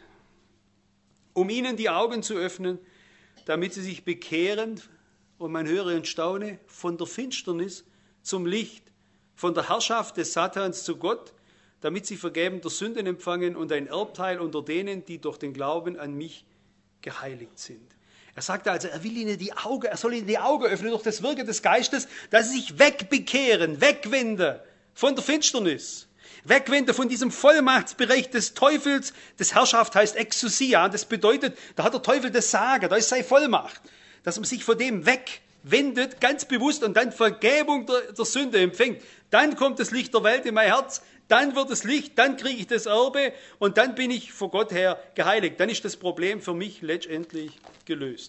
Um ihnen die Augen zu öffnen, damit sie sich bekehren, und man höre und staune, von der Finsternis zum Licht, von der Herrschaft des Satans zu Gott, damit sie Vergebung der Sünden empfangen und ein Erbteil unter denen, die durch den Glauben an mich geheiligt sind. Er sagte also, er will ihnen die Augen, er soll ihnen die Augen öffnen durch das Wirken des Geistes, dass sie sich wegbekehren, wegwenden von der Finsternis, wegwenden von diesem Vollmachtsbereich des Teufels. Das Herrschaft heißt Exousia, das bedeutet, da hat der Teufel das Sagen, da ist seine Vollmacht, dass man sich von dem wegwendet, ganz bewusst und dann Vergebung der, der Sünde empfängt. Dann kommt das Licht der Welt in mein Herz, dann wird es Licht, dann kriege ich das Erbe und dann bin ich vor Gott her geheiligt. Dann ist das Problem für mich letztendlich gelöst.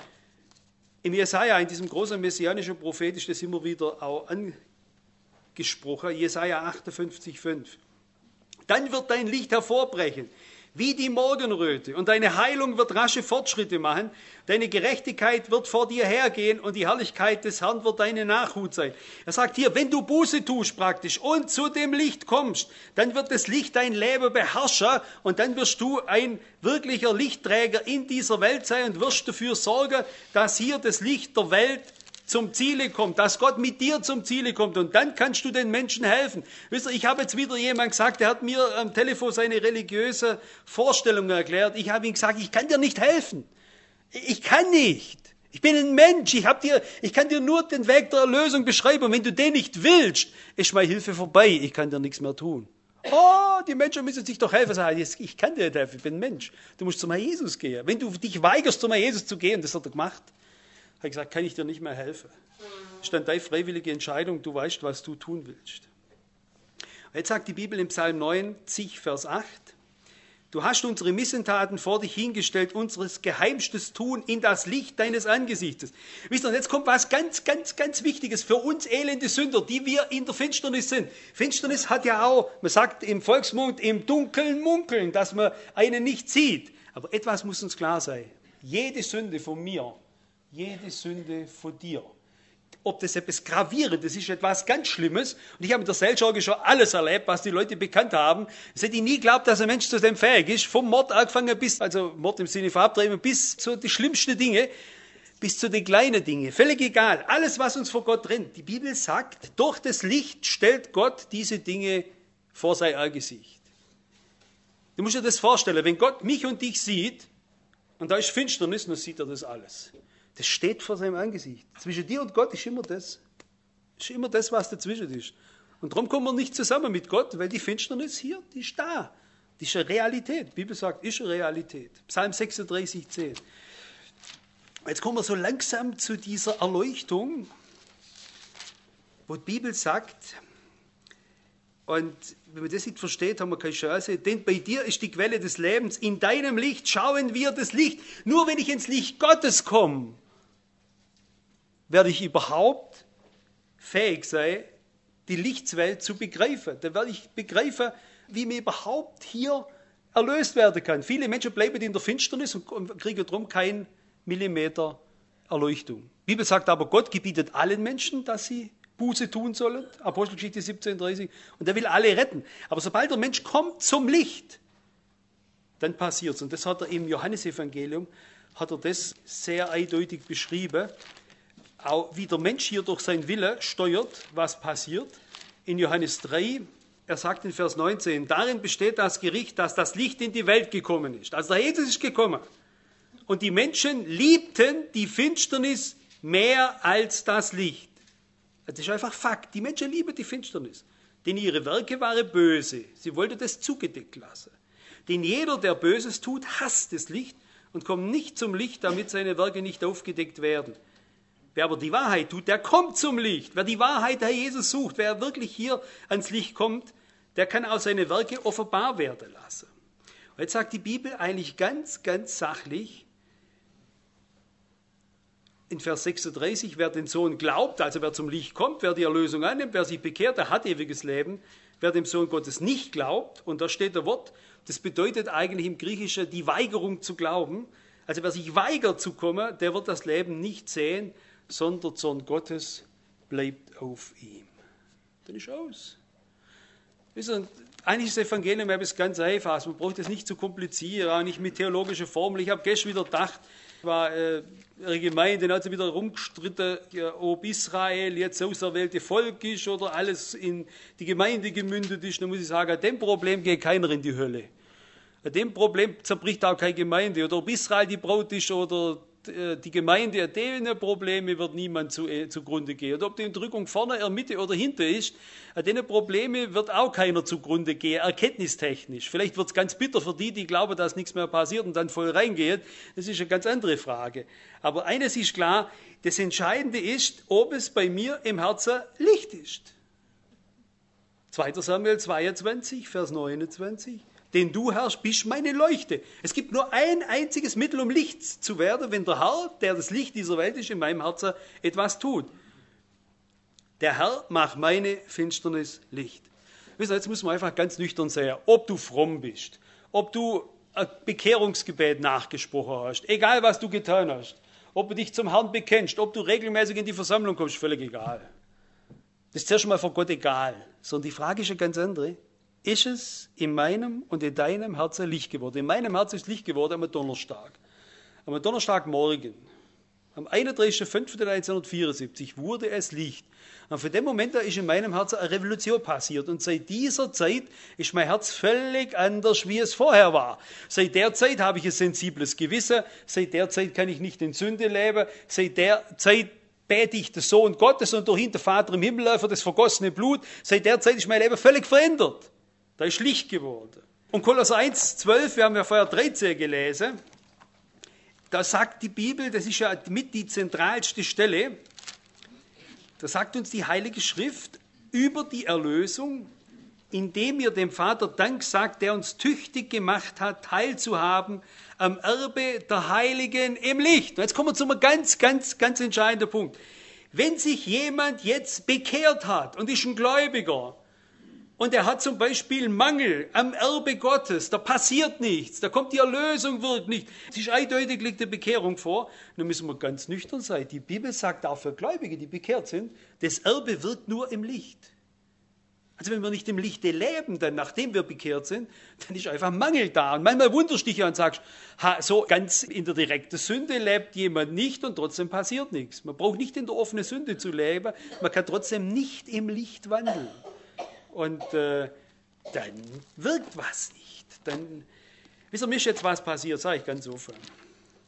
Im Jesaja, in diesem großen messianischen Prophet, ist das immer wieder auch angesprochen. Jesaja achtundfünfzig, fünf. Dann wird dein Licht hervorbrechen, wie die Morgenröte, und deine Heilung wird rasche Fortschritte machen, deine Gerechtigkeit wird vor dir hergehen und die Herrlichkeit des Herrn wird deine Nachhut sein. Er sagt hier, wenn du Buße tust praktisch und zu dem Licht kommst, dann wird das Licht dein Leben beherrschen und dann wirst du ein wirklicher Lichtträger in dieser Welt sein und wirst dafür sorgen, dass hier das Licht der Welt zum Ziele kommt, dass Gott mit dir zum Ziele kommt und dann kannst du den Menschen helfen. Wisst ihr, ich habe jetzt wieder jemand gesagt, der hat mir am Telefon seine religiöse Vorstellung erklärt. Ich habe ihm gesagt, ich kann dir nicht helfen. Ich kann nicht. Ich bin ein Mensch. Ich, hab dir, ich kann dir nur den Weg der Erlösung beschreiben. Und wenn du den nicht willst, ist meine Hilfe vorbei. Ich kann dir nichts mehr tun. Oh, die Menschen müssen sich doch helfen. Ich kann dir nicht helfen, ich bin ein Mensch. Du musst zum Herrn Jesus gehen. Wenn du dich weigerst, zum Herrn Jesus zu gehen, das hat er gemacht, habe ich gesagt, kann ich dir nicht mehr helfen. Das ist dann deine freiwillige Entscheidung, du weißt, was du tun willst. Und jetzt sagt die Bibel im Psalm neun, zig, Vers acht, du hast unsere Missentaten vor dich hingestellt, unseres geheimstes Tun in das Licht deines Angesichtes. Wisst ihr, und jetzt kommt was ganz, ganz, ganz Wichtiges für uns elende Sünder, die wir in der Finsternis sind. Finsternis hat ja auch, man sagt im Volksmund, im Dunkeln munkeln, dass man einen nicht sieht. Aber etwas muss uns klar sein. Jede Sünde von mir, jede Sünde von dir. Ob das etwas Gravierendes ist, etwas ganz Schlimmes. Und ich habe in der Seelsorge schon alles erlebt, was die Leute bekannt haben. Es hätte ich nie geglaubt, dass ein Mensch zu dem fähig ist. Vom Mord angefangen bis, also Mord im Sinne von Abtreiben, bis zu den schlimmsten Dinge, bis zu den kleinen Dingen. Völlig egal. Alles, was uns vor Gott trennt. Die Bibel sagt, durch das Licht stellt Gott diese Dinge vor sein Angesicht. Du musst dir das vorstellen, wenn Gott mich und dich sieht, und da ist Finsternis, dann sieht er das alles. Das steht vor seinem Angesicht. Zwischen dir und Gott ist immer das. Ist immer das, was dazwischen ist. Und darum kommen wir nicht zusammen mit Gott, weil die Finsternis hier, die ist da. Die ist eine Realität. Die Bibel sagt, ist eine Realität. Psalm sechsunddreißig, zehn. Jetzt kommen wir so langsam zu dieser Erleuchtung, wo die Bibel sagt, und wenn man das nicht versteht, haben wir keine Chance, denn bei dir ist die Quelle des Lebens, in deinem Licht schauen wir das Licht. Nur wenn ich ins Licht Gottes komme, werde ich überhaupt fähig sein, die Lichtswelt zu begreifen. Dann werde ich begreifen, wie man überhaupt hier erlöst werden kann. Viele Menschen bleiben in der Finsternis und kriegen darum keinen Millimeter Erleuchtung. Die Bibel sagt aber, Gott gebietet allen Menschen, dass sie Buße tun sollen. Apostelgeschichte siebzehn, dreißig. Und er will alle retten. Aber sobald der Mensch kommt zum Licht, dann passiert es. Und das hat er im Johannesevangelium, hat er das sehr eindeutig beschrieben. Auch wie der Mensch hier durch seinen Wille steuert, was passiert. In Johannes drei, er sagt in Vers neunzehn, darin besteht das Gericht, dass das Licht in die Welt gekommen ist. Also der Jesus ist gekommen. Und die Menschen liebten die Finsternis mehr als das Licht. Das ist einfach Fakt. Die Menschen lieben die Finsternis. Denn ihre Werke waren böse. Sie wollten das zugedeckt lassen. Denn jeder, der Böses tut, hasst das Licht und kommt nicht zum Licht, damit seine Werke nicht aufgedeckt werden. Wer aber die Wahrheit tut, der kommt zum Licht. Wer die Wahrheit, Herr Jesus, sucht, wer wirklich hier ans Licht kommt, der kann auch seine Werke offenbar werden lassen. Und jetzt sagt die Bibel eigentlich ganz, ganz sachlich, in Vers sechsunddreißig, wer den Sohn glaubt, also wer zum Licht kommt, wer die Erlösung annimmt, wer sich bekehrt, der hat ewiges Leben. Wer dem Sohn Gottes nicht glaubt, und da steht der Wort, das bedeutet eigentlich im Griechischen die Weigerung zu glauben. Also wer sich weigert zu kommen, der wird das Leben nicht sehen, sondern der Zorn Gottes bleibt auf ihm. Dann ist aus. Eigentlich ist das Evangelium etwas ganz Einfaches. Man braucht es nicht zu komplizieren, auch nicht mit theologischen Formeln. Ich habe gestern wieder gedacht, war äh, eine Gemeinde, dann hat sie wieder rumgestritten, ja, ob Israel jetzt das auserwählte Volk ist oder alles in die Gemeinde gemündet ist. Dann muss ich sagen, an dem Problem geht keiner in die Hölle. An dem Problem zerbricht auch keine Gemeinde. Oder ob Israel die Braut ist oder die Gemeinde, an denen Probleme wird niemand zu, äh, zugrunde gehen. Und ob die Entrückung vorne, in der Mitte oder hinten ist, an denen Probleme wird auch keiner zugrunde gehen, erkenntnistechnisch. Vielleicht wird es ganz bitter für die, die glauben, dass nichts mehr passiert und dann voll reingehen. Das ist eine ganz andere Frage. Aber eines ist klar, das Entscheidende ist, ob es bei mir im Herzen Licht ist. zweiter Samuel zweiundzwanzig, Vers neunundzwanzig. Denn du, Herr, bist meine Leuchte. Es gibt nur ein einziges Mittel, um Licht zu werden, wenn der Herr, der das Licht dieser Welt ist, in meinem Herzen etwas tut. Der Herr macht meine Finsternis Licht. Wisst ihr, jetzt muss man einfach ganz nüchtern sagen, ob du fromm bist, ob du ein Bekehrungsgebet nachgesprochen hast, egal was du getan hast, ob du dich zum Herrn bekennst, ob du regelmäßig in die Versammlung kommst, völlig egal. Das ist zuerst mal vor Gott egal. Sondern die Frage ist eine ganz andere. Ist es in meinem und in deinem Herzen Licht geworden? In meinem Herzen ist Licht geworden am Donnerstag. Am Donnerstagmorgen, am einunddreißigsten fünften neunzehnhundertvierundsiebzig, wurde es Licht. Und von dem Moment an ist in meinem Herzen eine Revolution passiert. Und seit dieser Zeit ist mein Herz völlig anders, wie es vorher war. Seit der Zeit habe ich ein sensibles Gewissen. Seit der Zeit kann ich nicht in Sünde leben. Seit der Zeit bete ich den Sohn Gottes und durch ihn den Vater im Himmel für das vergossene Blut. Seit der Zeit ist mein Leben völlig verändert. Da ist Licht geworden. Und Kolosser eins, zwölf, wir haben ja vorher dreizehn gelesen, da sagt die Bibel, das ist ja mit die zentralste Stelle, da sagt uns die Heilige Schrift über die Erlösung, indem ihr dem Vater Dank sagt, der uns tüchtig gemacht hat, teilzuhaben am Erbe der Heiligen im Licht. Und jetzt kommen wir zu einem ganz, ganz, ganz entscheidenden Punkt. Wenn sich jemand jetzt bekehrt hat und ist ein Gläubiger, und er hat zum Beispiel Mangel am Erbe Gottes, da passiert nichts, da kommt die Erlösung, wirkt nicht. Es ist eindeutig, liegt die Bekehrung vor. Nun müssen wir ganz nüchtern sein. Die Bibel sagt auch für Gläubige, die bekehrt sind, das Erbe wirkt nur im Licht. Also wenn wir nicht im Lichte leben, dann nachdem wir bekehrt sind, dann ist einfach Mangel da. Und manchmal wunderst du dich ja und sagst, ha, so ganz in der direkten Sünde lebt jemand nicht und trotzdem passiert nichts. Man braucht nicht in der offenen Sünde zu leben, man kann trotzdem nicht im Licht wandeln. Und äh, dann wirkt was nicht. Dann, wisst ihr, mir ist jetzt was passiert, sage ich ganz offen.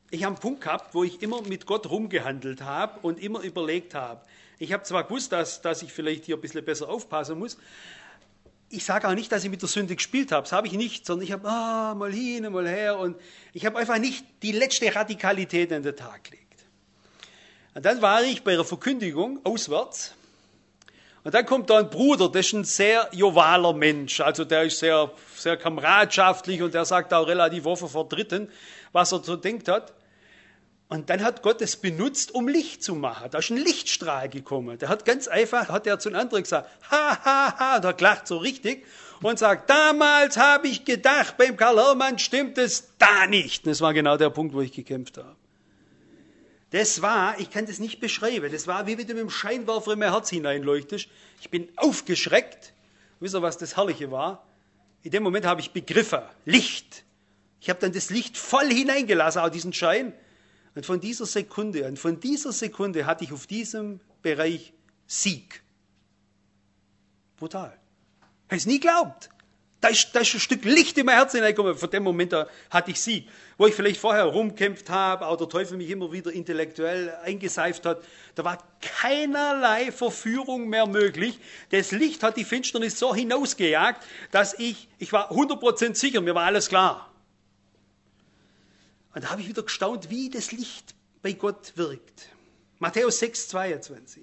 ich habe einen Punkt gehabt, wo ich immer mit Gott rumgehandelt habe und immer überlegt habe. Ich habe zwar gewusst, dass, dass ich vielleicht hier ein bisschen besser aufpassen muss. Ich sage auch nicht, dass ich mit der Sünde gespielt habe. Das habe ich nicht, sondern ich habe ah, mal hin, mal her. Und ich habe einfach nicht die letzte Radikalität an den Tag gelegt. Und dann war ich bei einer Verkündigung auswärts. Und dann kommt da ein Bruder, das ist ein sehr jovaler Mensch. Also der ist sehr, sehr kameradschaftlich und der sagt auch relativ offen vor Dritten, was er so denkt hat. Und dann hat Gott es benutzt, um Licht zu machen. Da ist ein Lichtstrahl gekommen. Der hat ganz einfach, hat er zu einem anderen gesagt, ha, ha, ha, der lacht so richtig und sagt, damals habe ich gedacht, beim Karl Hermann stimmt es da nicht. Das war genau der Punkt, wo ich gekämpft habe. Das war, ich kann das nicht beschreiben, das war wie wenn du mit dem Scheinwerfer in mein Herz hineinleuchtest. Ich bin aufgeschreckt. Wisst ihr, was das Herrliche war? In dem Moment habe ich begriffen, Licht. Ich habe dann das Licht voll hineingelassen, auch diesen Schein. Und von dieser Sekunde, und von dieser Sekunde hatte ich auf diesem Bereich Sieg. Brutal. Ich habe es nie geglaubt. Da ist, da ist ein Stück Licht in mein Herz hineingekommen. Von dem Moment da hatte ich Sieg. Wo ich vielleicht vorher rumkämpft habe, auch der Teufel mich immer wieder intellektuell eingeseift hat, da war keinerlei Verführung mehr möglich. Das Licht hat die Finsternis so hinausgejagt, dass ich, ich war hundert Prozent sicher, mir war alles klar. Und da habe ich wieder gestaunt, wie das Licht bei Gott wirkt. Matthäus sechs, zweiundzwanzig.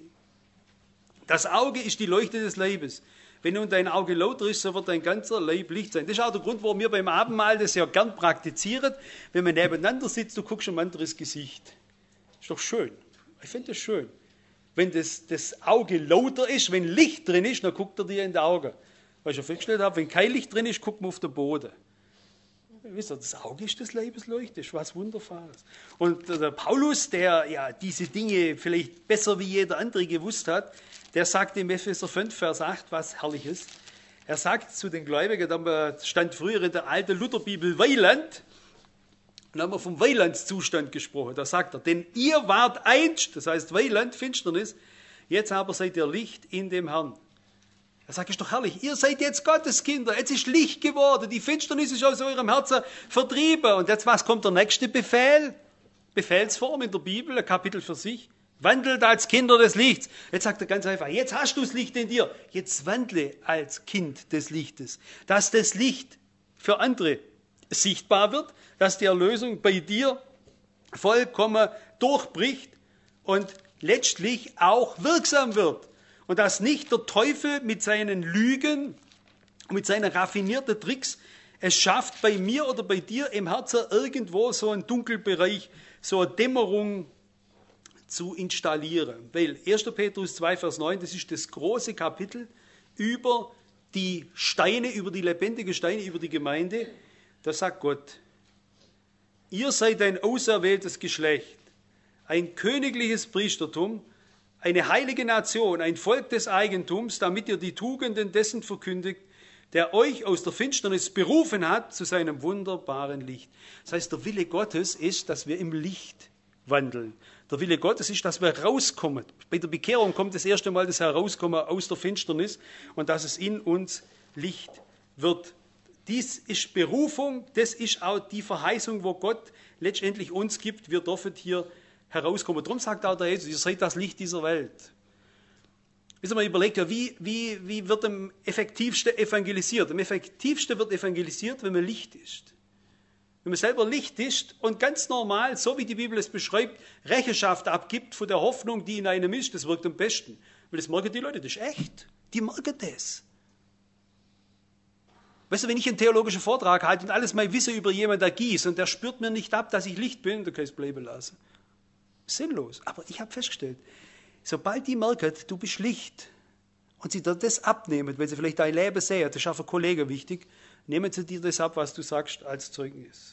Das Auge ist die Leuchte des Leibes. Wenn nun dein Auge lauter ist, so wird dein ganzer Leib Licht sein. Das ist auch der Grund, warum wir beim Abendmahl das ja gern praktizieren. Wenn man nebeneinander sitzt, du guckst ein anderes Gesicht. Ist doch schön. Ich finde das schön. Wenn das, das Auge lauter ist, wenn Licht drin ist, dann guckt er dir in die Augen. Weil ich ja festgestellt habe, wenn kein Licht drin ist, guckt man auf den Boden. Wisst ihr, das Auge ist des Leibes Leuchte, ist was Wunderbares. Und der Paulus, der ja diese Dinge vielleicht besser wie jeder andere gewusst hat, der sagt im Epheser fünf, Vers acht, was Herrliches. Er sagt zu den Gläubigen, da stand früher in der alten Lutherbibel Weiland, und haben wir vom Weilandszustand gesprochen. Da sagt er, denn ihr wart einst, das heißt Weiland, Finsternis, jetzt aber seid ihr Licht in dem Herrn. Er sagt, ist doch herrlich, ihr seid jetzt Gotteskinder, jetzt ist Licht geworden, die Finsternis ist aus eurem Herzen vertrieben. Und jetzt, was kommt der nächste Befehl? Befehlsform in der Bibel, ein Kapitel für sich. Wandelt als Kinder des Lichts. Jetzt sagt er ganz einfach, jetzt hast du das Licht in dir. Jetzt wandle als Kind des Lichtes. Dass das Licht für andere sichtbar wird, dass die Erlösung bei dir vollkommen durchbricht und letztlich auch wirksam wird. Und dass nicht der Teufel mit seinen Lügen, mit seinen raffinierten Tricks es schafft, bei mir oder bei dir im Herzen irgendwo so einen Dunkelbereich, so eine Dämmerung zu installieren. Weil erster Petrus zwei, Vers neun, das ist das große Kapitel über die Steine, über die lebendigen Steine, über die Gemeinde. Da sagt Gott, ihr seid ein auserwähltes Geschlecht, ein königliches Priestertum, eine heilige Nation, ein Volk des Eigentums, damit ihr die Tugenden dessen verkündigt, der euch aus der Finsternis berufen hat zu seinem wunderbaren Licht. Das heißt, der Wille Gottes ist, dass wir im Licht wandeln. Der Wille Gottes ist, dass wir rauskommen. Bei der Bekehrung kommt das erste Mal das Herauskommen aus der Finsternis und dass es in uns Licht wird. Dies ist Berufung, das ist auch die Verheißung, wo Gott letztendlich uns gibt. Wir dürfen hier herauskommen. Darum sagt auch der Jesus, ihr seid das Licht dieser Welt. Wisst ihr, man überlegt ja, wie, wie, wie wird am effektivsten evangelisiert? Am effektivsten wird evangelisiert, wenn man Licht ist. Wenn man selber Licht ist und ganz normal, so wie die Bibel es beschreibt, Rechenschaft abgibt von der Hoffnung, die in einem ist, das wirkt am besten. Weil das merken die Leute, das ist echt. Die merken das. Weißt du, wenn ich einen theologischen Vortrag halte und alles mein Wissen über jemanden ergieße und der spürt mir nicht ab, dass ich Licht bin, dann kann ich es bleiben lassen. Sinnlos. Aber ich habe festgestellt, sobald die merken, du bist Licht und sie dir das abnehmen, weil sie vielleicht dein Leben sehen, das ist auch für Kollegen wichtig, nehmen sie dir das ab, was du sagst, als Zeugnis.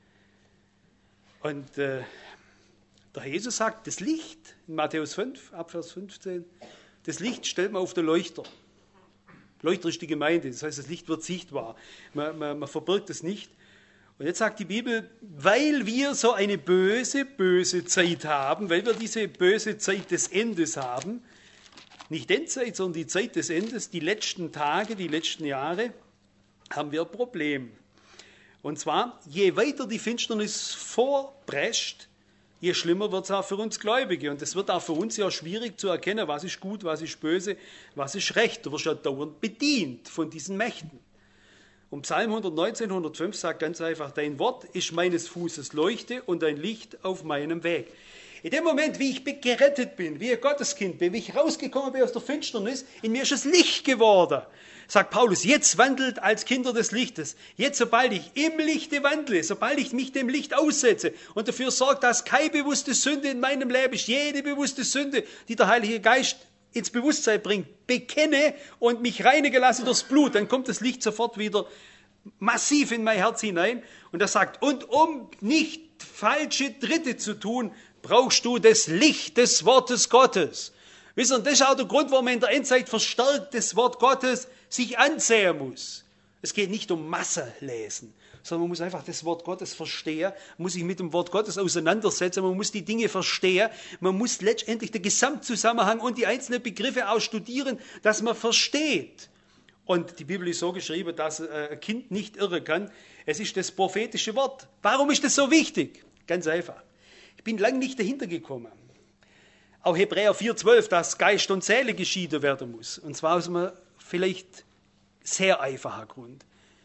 Und äh, der Jesus sagt, das Licht, in Matthäus fünf, ab Vers fünfzehn, das Licht stellt man auf den Leuchter. Leuchter ist die Gemeinde, das heißt, das Licht wird sichtbar. Man, man, man verbirgt es nicht. Und jetzt sagt die Bibel, weil wir so eine böse, böse Zeit haben, weil wir diese böse Zeit des Endes haben, nicht Endzeit, sondern die Zeit des Endes, die letzten Tage, die letzten Jahre, haben wir ein Problem. Und zwar, je weiter die Finsternis vorprescht, je schlimmer wird es auch für uns Gläubige. Und es wird auch für uns ja schwierig zu erkennen, was ist gut, was ist böse, was ist recht. Du wirst ja dauernd bedient von diesen Mächten. Und Psalm hundertneunzehn, hundertfünf sagt ganz einfach, dein Wort ist meines Fußes Leuchte und ein Licht auf meinem Weg. In dem Moment, wie ich gerettet bin, wie ein Gotteskind bin, wie ich rausgekommen bin aus der Finsternis, in mir ist es Licht geworden. Sagt Paulus, jetzt wandelt als Kinder des Lichtes. Jetzt, sobald ich im Lichte wandle, sobald ich mich dem Licht aussetze und dafür sorge, dass keine bewusste Sünde in meinem Leben ist, jede bewusste Sünde, die der Heilige Geist ins Bewusstsein bringt, bekenne und mich reinigen lasse durchs Blut, dann kommt das Licht sofort wieder massiv in mein Herz hinein. Und er sagt, und um nicht falsche Tritte zu tun, brauchst du das Licht des Wortes Gottes. Wisst ihr, das ist auch der Grund, warum man in der Endzeit verstärkt das Wort Gottes sich ansehen muss. Es geht nicht um Massenlesen, sondern man muss einfach das Wort Gottes verstehen, man muss sich mit dem Wort Gottes auseinandersetzen, man muss die Dinge verstehen, man muss letztendlich den Gesamtzusammenhang und die einzelnen Begriffe auch studieren, dass man versteht. Und die Bibel ist so geschrieben, dass ein Kind nicht irren kann. Es ist das prophetische Wort. Warum ist das so wichtig? Ganz einfach. Ich bin lange nicht dahinter gekommen. Auch Hebräer vier zwölf, dass Geist und Seele geschieden werden muss. Und zwar aus einem vielleicht sehr einfachen Grund.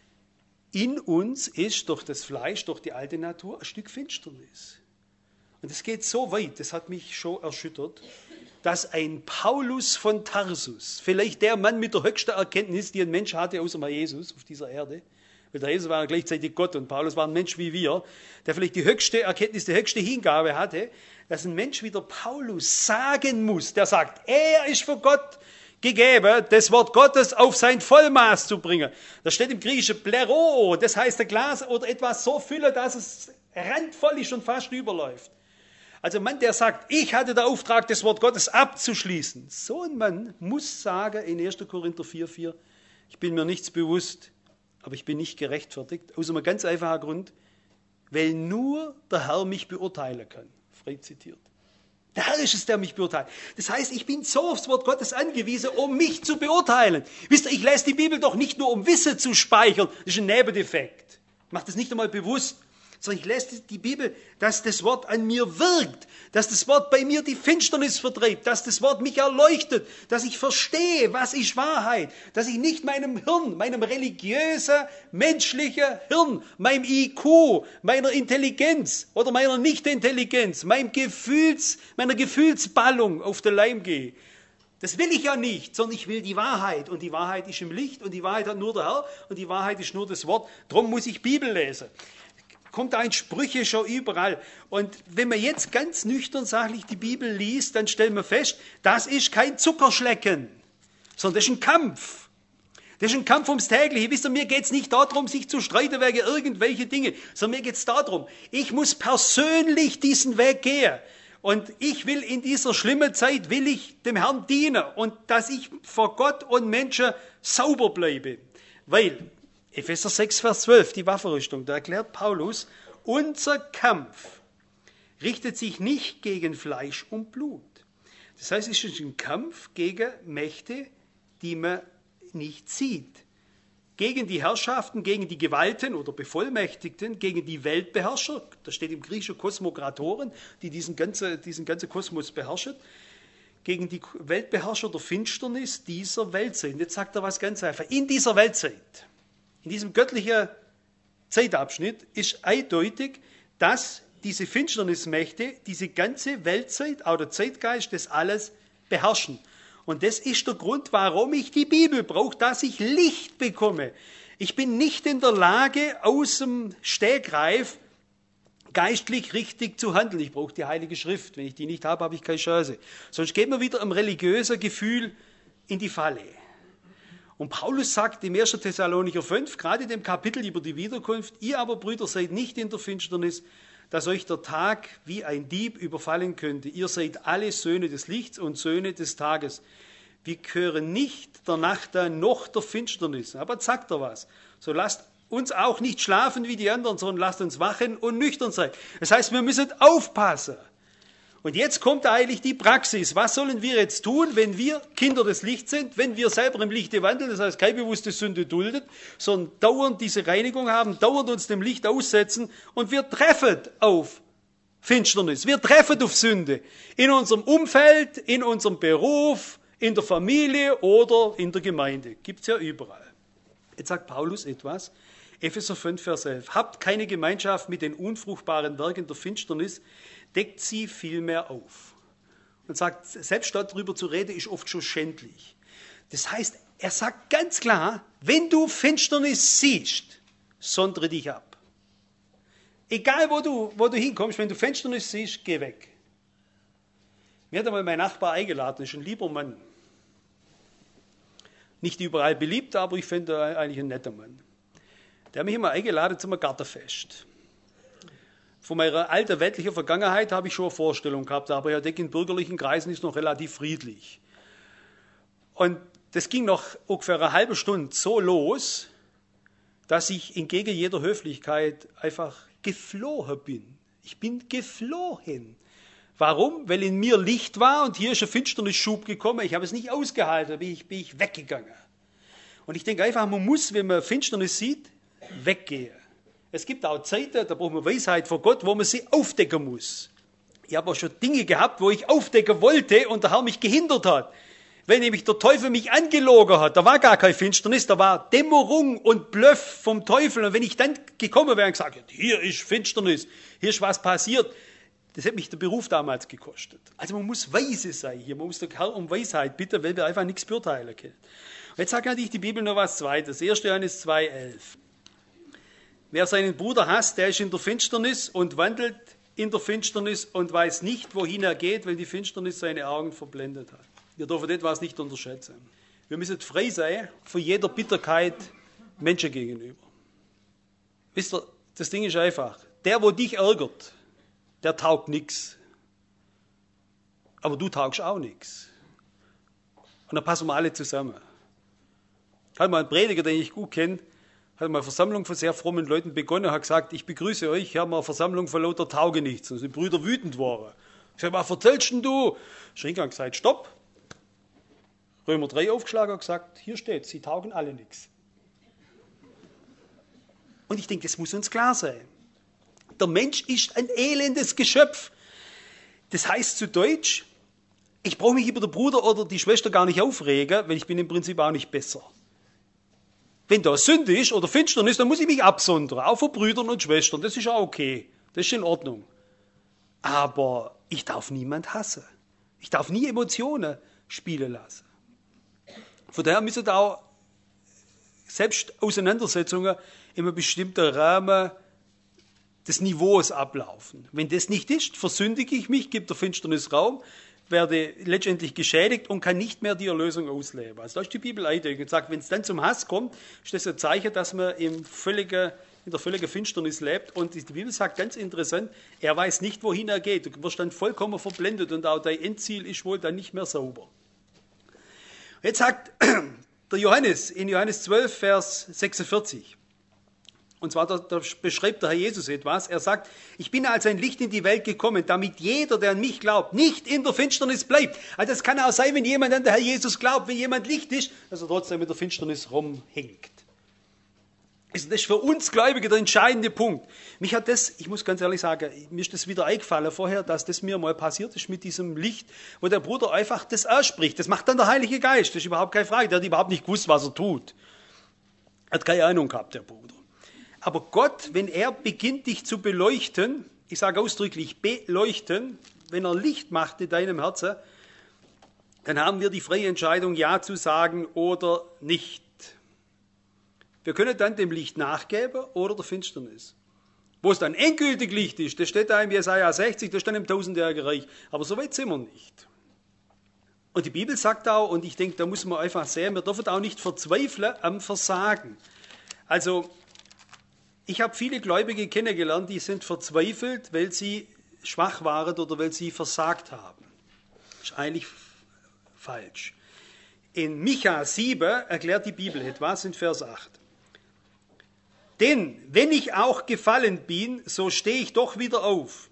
In uns ist durch das Fleisch, durch die alte Natur, ein Stück Finsternis. Und es geht so weit, das hat mich schon erschüttert, dass ein Paulus von Tarsus, vielleicht der Mann mit der höchsten Erkenntnis, die ein Mensch hatte, außer mal Jesus auf dieser Erde, weil der Jesus war ja gleichzeitig Gott und Paulus war ein Mensch wie wir, der vielleicht die höchste Erkenntnis, die höchste Hingabe hatte, dass ein Mensch wie der Paulus sagen muss, der sagt, er ist von Gott gegeben, das Wort Gottes auf sein Vollmaß zu bringen. Das steht im Griechischen Plero, das heißt ein Glas oder etwas so füllen, dass es randvoll ist und fast überläuft. Also ein Mann, der sagt, ich hatte den Auftrag, das Wort Gottes abzuschließen. So ein Mann muss sagen in erster Korinther vier vier, ich bin mir nichts bewusst, aber ich bin nicht gerechtfertigt, aus einem ganz einfachen Grund, weil nur der Herr mich beurteilen kann. Frei zitiert. Der Herr ist es, der mich beurteilt. Das heißt, ich bin so aufs Wort Gottes angewiesen, um mich zu beurteilen. Wisst ihr, ich lese die Bibel doch nicht nur, um Wissen zu speichern. Das ist ein Nebeneffekt. Ich mache das nicht einmal bewusst. Sondern ich lese die Bibel, dass das Wort an mir wirkt, dass das Wort bei mir die Finsternis vertreibt, dass das Wort mich erleuchtet, dass ich verstehe, was ist Wahrheit, dass ich nicht meinem Hirn, meinem religiösen, menschlichen Hirn, meinem I Q, meiner Intelligenz oder meiner Nicht-Intelligenz, meinem Gefühls, meiner Gefühlsballung auf den Leim gehe. Das will ich ja nicht, sondern ich will die Wahrheit. Und die Wahrheit ist im Licht und die Wahrheit hat nur der Herr und die Wahrheit ist nur das Wort. Darum muss ich Bibel lesen. Kommt da in Sprüche schon überall. Und wenn man jetzt ganz nüchtern sachlich die Bibel liest, dann stellen wir fest, das ist kein Zuckerschlecken, sondern das ist ein Kampf. Das ist ein Kampf ums Tägliche. Wisst ihr, mir geht es nicht darum, sich zu streiten wegen irgendwelche Dinge, sondern mir geht es darum, ich muss persönlich diesen Weg gehen. Und ich will in dieser schlimmen Zeit, will ich dem Herrn dienen und dass ich vor Gott und Menschen sauber bleibe. Weil Epheser sechs, Vers zwölf, die Waffenrüstung, da erklärt Paulus, unser Kampf richtet sich nicht gegen Fleisch und Blut. Das heißt, es ist ein Kampf gegen Mächte, die man nicht sieht. Gegen die Herrschaften, gegen die Gewalten oder Bevollmächtigten, gegen die Weltbeherrscher, da steht im Griechischen Kosmokratoren, die diesen ganzen, diesen ganzen Kosmos beherrschen, gegen die Weltbeherrscher der Finsternis dieser Weltzeit. Und jetzt sagt er was ganz einfach, in dieser Weltzeit, in diesem göttlichen Zeitabschnitt ist eindeutig, dass diese Finsternismächte diese ganze Weltzeit, auch der Zeitgeist, das alles beherrschen. Und das ist der Grund, warum ich die Bibel brauche, dass ich Licht bekomme. Ich bin nicht in der Lage, aus dem Stegreif geistlich richtig zu handeln. Ich brauche die Heilige Schrift. Wenn ich die nicht habe, habe ich keine Chance. Sonst geht man wieder am religiösen Gefühl in die Falle. Und Paulus sagt im ersten Thessalonicher fünf, gerade in dem Kapitel über die Wiederkunft, ihr aber, Brüder, seid nicht in der Finsternis, dass euch der Tag wie ein Dieb überfallen könnte. Ihr seid alle Söhne des Lichts und Söhne des Tages. Wir gehören nicht der Nacht an, noch der Finsternis. Aber jetzt sagt er was. So lasst uns auch nicht schlafen wie die anderen, sondern lasst uns wachen und nüchtern sein. Das heißt, wir müssen aufpassen. Und jetzt kommt eigentlich die Praxis. Was sollen wir jetzt tun, wenn wir Kinder des Lichts sind, wenn wir selber im Lichte wandeln, das heißt keine bewusste Sünde duldet, sondern dauernd diese Reinigung haben, dauernd uns dem Licht aussetzen und wir treffen auf Finsternis, wir treffen auf Sünde. In unserem Umfeld, in unserem Beruf, in der Familie oder in der Gemeinde. Gibt es ja überall. Jetzt sagt Paulus etwas, Epheser fünf, Vers elf. Habt keine Gemeinschaft mit den unfruchtbaren Werken der Finsternis, deckt sie vielmehr auf. Und sagt, selbst darüber zu reden, ist oft schon schändlich. Das heißt, er sagt ganz klar, wenn du Finsternis siehst, sondere dich ab. Egal, wo du, wo du hinkommst, wenn du Finsternis siehst, geh weg. Mir hat einmal mein Nachbar eingeladen, ist ein lieber Mann. Nicht überall beliebt, aber ich finde er eigentlich ein netter Mann. Der hat mich immer eingeladen zum Gartenfest. Von meiner alten weltlichen Vergangenheit habe ich schon eine Vorstellung gehabt, aber ich denke, in bürgerlichen Kreisen ist es noch relativ friedlich. Und das ging noch ungefähr eine halbe Stunde so los, dass ich entgegen jeder Höflichkeit einfach geflohen bin. Ich bin geflohen. Warum? Weil in mir Licht war und hier ist ein Finsternisschub gekommen. Ich habe es nicht ausgehalten, da bin ich, bin ich weggegangen. Und ich denke einfach, man muss, wenn man Finsternis sieht, weggehen. Es gibt auch Zeiten, da braucht man Weisheit vor Gott, wo man sie aufdecken muss. Ich habe auch schon Dinge gehabt, wo ich aufdecken wollte und der Herr mich gehindert hat. Weil nämlich der Teufel mich angelogen hat. Da war gar keine Finsternis, da war Dämmerung und Bluff vom Teufel. Und wenn ich dann gekommen wäre und gesagt hätte, hier ist Finsternis, hier ist was passiert, das hat mich der Beruf damals gekostet. Also man muss weise sein hier, man muss den Herrn um Weisheit bitten, weil wir einfach nichts beurteilen können. Und jetzt sagt natürlich die Bibel noch was Zweites. erster Johannes zwei, elf. Wer seinen Bruder hasst, der ist in der Finsternis und wandelt in der Finsternis und weiß nicht, wohin er geht, weil die Finsternis seine Augen verblendet hat. Wir dürfen etwas nicht unterschätzen. Wir müssen frei sein von jeder Bitterkeit Menschen gegenüber. Wisst ihr, das Ding ist einfach. Der, wo dich ärgert, der taugt nichts. Aber du taugst auch nichts. Und dann passen wir alle zusammen. Ich hatte mal einen Prediger, den ich gut kenne, hat mal eine Versammlung von sehr frommen Leuten begonnen, hat gesagt, ich begrüße euch, ich habe mal eine Versammlung von lauter Taugenichts. Und die Brüder wütend waren. Ich sage, was erzählst denn du? Schrinker hat gesagt, stopp. Römer drei aufgeschlagen und gesagt, hier steht, sie taugen alle nichts. Und ich denke, das muss uns klar sein. Der Mensch ist ein elendes Geschöpf. Das heißt zu Deutsch, ich brauche mich über den Bruder oder die Schwester gar nicht aufregen, weil ich bin im Prinzip auch nicht besser. Wenn da Sünde ist oder Finsternis, dann muss ich mich absondern, auch von Brüdern und Schwestern. Das ist auch okay, das ist in Ordnung. Aber ich darf niemand hassen. Ich darf nie Emotionen spielen lassen. Von daher müssen auch selbst Auseinandersetzungen in einem bestimmten Rahmen des Niveaus ablaufen. Wenn das nicht ist, versündige ich mich, gebe der Finsternis Raum, werde letztendlich geschädigt und kann nicht mehr die Erlösung ausleben. Also da ist die Bibel eindeutig und sagt, wenn es dann zum Hass kommt, ist das ein Zeichen, dass man im völligen, in der völligen Finsternis lebt. Und die Bibel sagt ganz interessant, er weiß nicht, wohin er geht. Du wirst dann vollkommen verblendet und auch dein Endziel ist wohl dann nicht mehr sauber. Jetzt sagt der Johannes in Johannes zwölf, Vers sechsundvierzig, und zwar, da, da beschreibt der Herr Jesus etwas. Er sagt, ich bin als ein Licht in die Welt gekommen, damit jeder, der an mich glaubt, nicht in der Finsternis bleibt. Also es kann auch sein, wenn jemand an den Herr Jesus glaubt, wenn jemand Licht ist, dass er trotzdem mit der Finsternis rumhängt. Also das ist für uns Gläubige der entscheidende Punkt. Mich hat das, ich muss ganz ehrlich sagen, mir ist das wieder eingefallen vorher, dass das mir mal passiert ist mit diesem Licht, wo der Bruder einfach das ausspricht. Das macht dann der Heilige Geist, das ist überhaupt keine Frage. Der hat überhaupt nicht gewusst, was er tut. Er hat keine Ahnung gehabt, der Bruder. Aber Gott, wenn er beginnt, dich zu beleuchten, ich sage ausdrücklich beleuchten, wenn er Licht macht in deinem Herzen, dann haben wir die freie Entscheidung, Ja zu sagen oder nicht. Wir können dann dem Licht nachgeben oder der Finsternis. Wo es dann endgültig Licht ist, das steht da im Jesaja sechzig, das ist dann im tausendjährigen Reich. Aber so weit sind wir nicht. Und die Bibel sagt auch, und ich denke, da muss man einfach sehen, wir dürfen auch nicht verzweifeln am Versagen. Also, ich habe viele Gläubige kennengelernt, die sind verzweifelt, weil sie schwach waren oder weil sie versagt haben. Das ist eigentlich falsch. In Micha sieben erklärt die Bibel etwas in Vers acht. Denn wenn ich auch gefallen bin, so stehe ich doch wieder auf.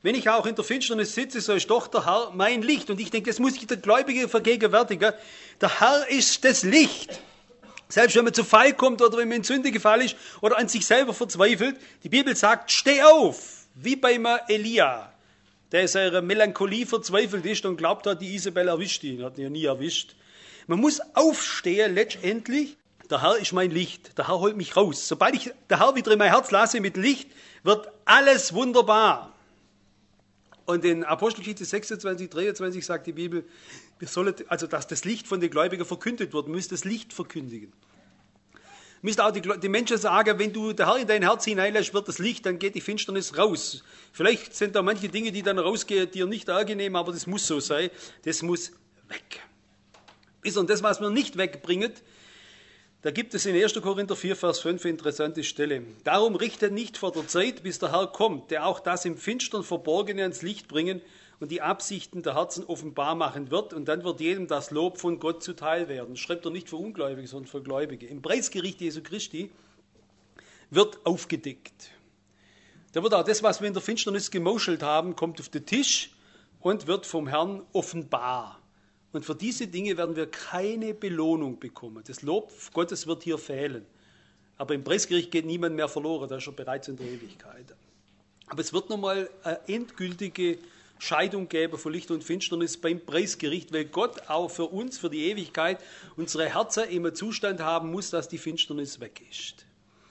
Wenn ich auch in der Finsternis sitze, so ist doch der Herr mein Licht. Und ich denke, das muss ich der Gläubige vergegenwärtigen. Der Herr ist das Licht. Selbst wenn man zu Fall kommt oder wenn man in Sünde gefallen ist oder an sich selber verzweifelt, die Bibel sagt, steh auf, wie beim Elia, der in seiner Melancholie verzweifelt ist und glaubt hat, die Isabel erwischt ihn, hat ihn ja nie erwischt. Man muss aufstehen letztendlich. Der Herr ist mein Licht, der Herr holt mich raus. Sobald ich der Herr wieder in mein Herz lasse mit Licht, wird alles wunderbar. Und in Apostelgeschichte sechsundzwanzig, dreiundzwanzig sagt die Bibel, wir sollen, also dass das Licht von den Gläubigen verkündet wird, man muss das Licht verkündigen. Müsst auch die, die Menschen sagen, wenn du der Herr in dein Herz hineinlässt, wird das Licht, dann geht die Finsternis raus. Vielleicht sind da manche Dinge, die dann rausgehen, dir nicht angenehm, aber das muss so sein. Das muss weg. Und das, was wir nicht wegbringen, da gibt es in erster Korinther vier, Vers fünf eine interessante Stelle. Darum richtet nicht vor der Zeit, bis der Herr kommt, der auch das im Finstern Verborgene ans Licht bringen und die Absichten der Herzen offenbar machen wird. Und dann wird jedem das Lob von Gott zuteil werden. Das schreibt er nicht für Ungläubige, sondern für Gläubige. Im Preisgericht Jesu Christi wird aufgedeckt. Da wird auch das, was wir in der Finsternis gemauschelt haben, kommt auf den Tisch und wird vom Herrn offenbar. Und für diese Dinge werden wir keine Belohnung bekommen. Das Lob Gottes wird hier fehlen. Aber im Preisgericht geht niemand mehr verloren, da ist er bereits in der Ewigkeit. Aber es wird nochmal eine endgültige Scheidung geben von Licht und Finsternis beim Preisgericht, weil Gott auch für uns, für die Ewigkeit, unsere Herzen immer Zustand haben muss, dass die Finsternis weg ist.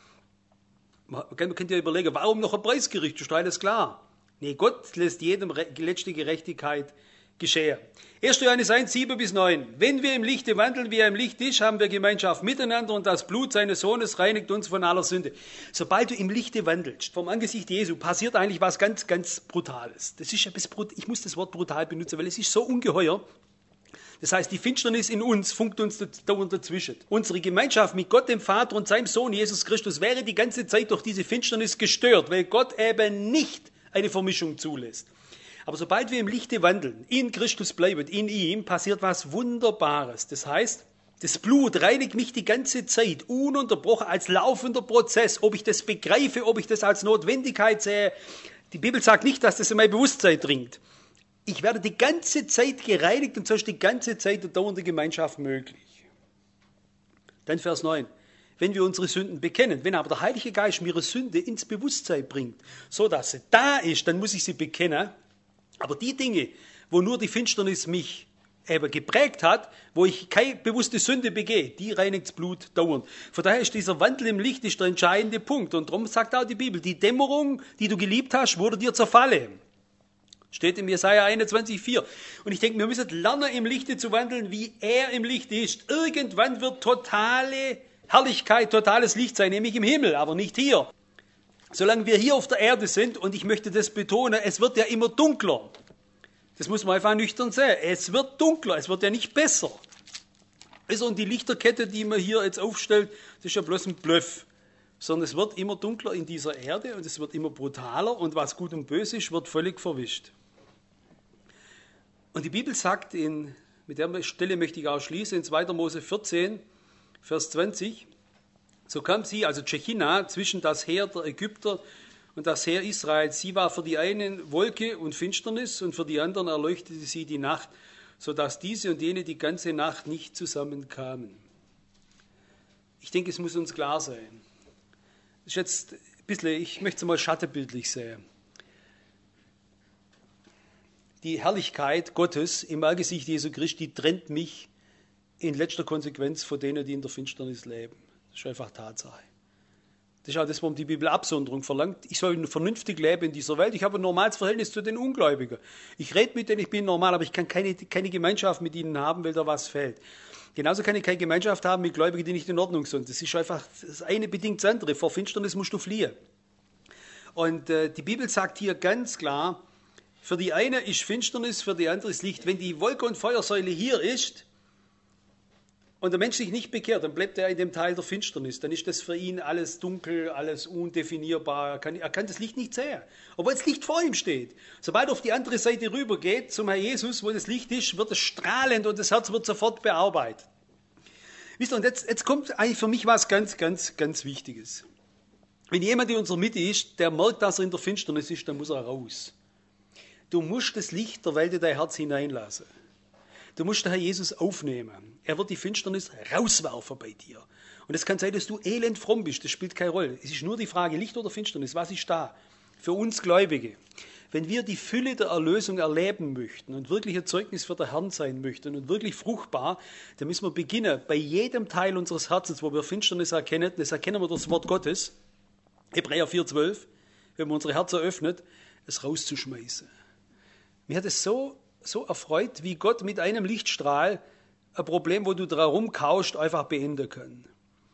Man könnte ja überlegen, warum noch ein Preisgericht? Ist alles klar. Nee, Gott lässt jedem letzte Gerechtigkeit geschehen. erster Johannes eins, sieben bis neun. Wenn wir im Lichte wandeln, wie er im Licht ist, haben wir Gemeinschaft miteinander und das Blut seines Sohnes reinigt uns von aller Sünde. Sobald du im Lichte wandelst, vom Angesicht Jesu, passiert eigentlich was ganz, ganz Brutales. Das ist etwas, ich muss das Wort brutal benutzen, weil es ist so ungeheuer. Das heißt, die Finsternis in uns funkt uns dauernd dazwischen. Unsere Gemeinschaft mit Gott, dem Vater und seinem Sohn Jesus Christus wäre die ganze Zeit durch diese Finsternis gestört, weil Gott eben nicht eine Vermischung zulässt. Aber sobald wir im Lichte wandeln, in Christus bleiben, in ihm, passiert was Wunderbares. Das heißt, das Blut reinigt mich die ganze Zeit, ununterbrochen, als laufender Prozess. Ob ich das begreife, ob ich das als Notwendigkeit sehe. Die Bibel sagt nicht, dass das in mein Bewusstsein dringt. Ich werde die ganze Zeit gereinigt und so ist die ganze Zeit eine dauernde Gemeinschaft möglich. Dann Vers neun. Wenn wir unsere Sünden bekennen, wenn aber der Heilige Geist mir ihre Sünde ins Bewusstsein bringt, so dass sie da ist, dann muss ich sie bekennen. Aber die Dinge, wo nur die Finsternis mich eben geprägt hat, wo ich keine bewusste Sünde begehe, die reinigt das Blut dauernd. Von daher ist dieser Wandel im Licht ist der entscheidende Punkt. Und darum sagt auch die Bibel, die Dämmerung, die du geliebt hast, wurde dir zur Falle. Steht in Jesaja einundzwanzig, vier. Und ich denke, wir müssen lernen, im Lichte zu wandeln, wie er im Licht ist. Irgendwann wird totale Herrlichkeit, totales Licht sein, nämlich im Himmel, aber nicht hier. Solange wir hier auf der Erde sind, und ich möchte das betonen, es wird ja immer dunkler. Das muss man einfach nüchtern sehen. Es wird dunkler, es wird ja nicht besser. Also, und die Lichterkette, die man hier jetzt aufstellt, das ist ja bloß ein Bluff. Sondern es wird immer dunkler in dieser Erde und es wird immer brutaler und was gut und böse ist, wird völlig verwischt. Und die Bibel sagt, in, mit der Stelle möchte ich auch schließen, in zweiter Mose vierzehn, Vers zwanzig, so kam sie, also Tschechina, zwischen das Heer der Ägypter und das Heer Israels. Sie war für die einen Wolke und Finsternis und für die anderen erleuchtete sie die Nacht, sodass diese und jene die ganze Nacht nicht zusammenkamen. Ich denke, es muss uns klar sein. Das ist jetzt ein bisschen, ich möchte es mal schattenbildlich sehen. Die Herrlichkeit Gottes im Angesicht Jesu Christi trennt mich in letzter Konsequenz von denen, die in der Finsternis leben. Das ist einfach Tatsache. Das ist auch das, warum die Bibel Absonderung verlangt. Ich soll vernünftig leben in dieser Welt. Ich habe ein normales Verhältnis zu den Ungläubigen. Ich rede mit denen, ich bin normal, aber ich kann keine, keine Gemeinschaft mit ihnen haben, weil da was fehlt. Genauso kann ich keine Gemeinschaft haben mit Gläubigen, die nicht in Ordnung sind. Das ist einfach, das eine bedingt das andere. Vor Finsternis musst du fliehen. Und äh, die Bibel sagt hier ganz klar, für die eine ist Finsternis, für die andere ist Licht. Wenn die Wolke- und Feuersäule hier ist, und der Mensch sich nicht bekehrt, dann bleibt er in dem Teil der Finsternis. Dann ist das für ihn alles dunkel, alles undefinierbar. Er kann, er kann das Licht nicht sehen, obwohl das Licht vor ihm steht. Sobald er auf die andere Seite rübergeht, zum Herrn Jesus, wo das Licht ist, wird es strahlend und das Herz wird sofort bearbeitet. Wisst ihr, und jetzt, jetzt kommt eigentlich für mich was ganz, ganz, ganz Wichtiges. Wenn jemand in unserer Mitte ist, der merkt, dass er in der Finsternis ist, dann muss er raus. Du musst das Licht der Welt in dein Herz hineinlassen. Du musst den Herr Jesus aufnehmen. Er wird die Finsternis rauswerfen bei dir. Und es kann sein, dass du elend fromm bist. Das spielt keine Rolle. Es ist nur die Frage, Licht oder Finsternis. Was ist da? Für uns Gläubige. Wenn wir die Fülle der Erlösung erleben möchten und wirklich ein Zeugnis für den Herrn sein möchten und wirklich fruchtbar, dann müssen wir beginnen, bei jedem Teil unseres Herzens, wo wir Finsternis erkennen, das erkennen wir durch das Wort Gottes, Hebräer vier zwölf, wenn wir unsere Herzen öffnet, es rauszuschmeißen. Mir hat es so, so erfreut, wie Gott mit einem Lichtstrahl ein Problem, wo du dran rumkaust, einfach beenden kann.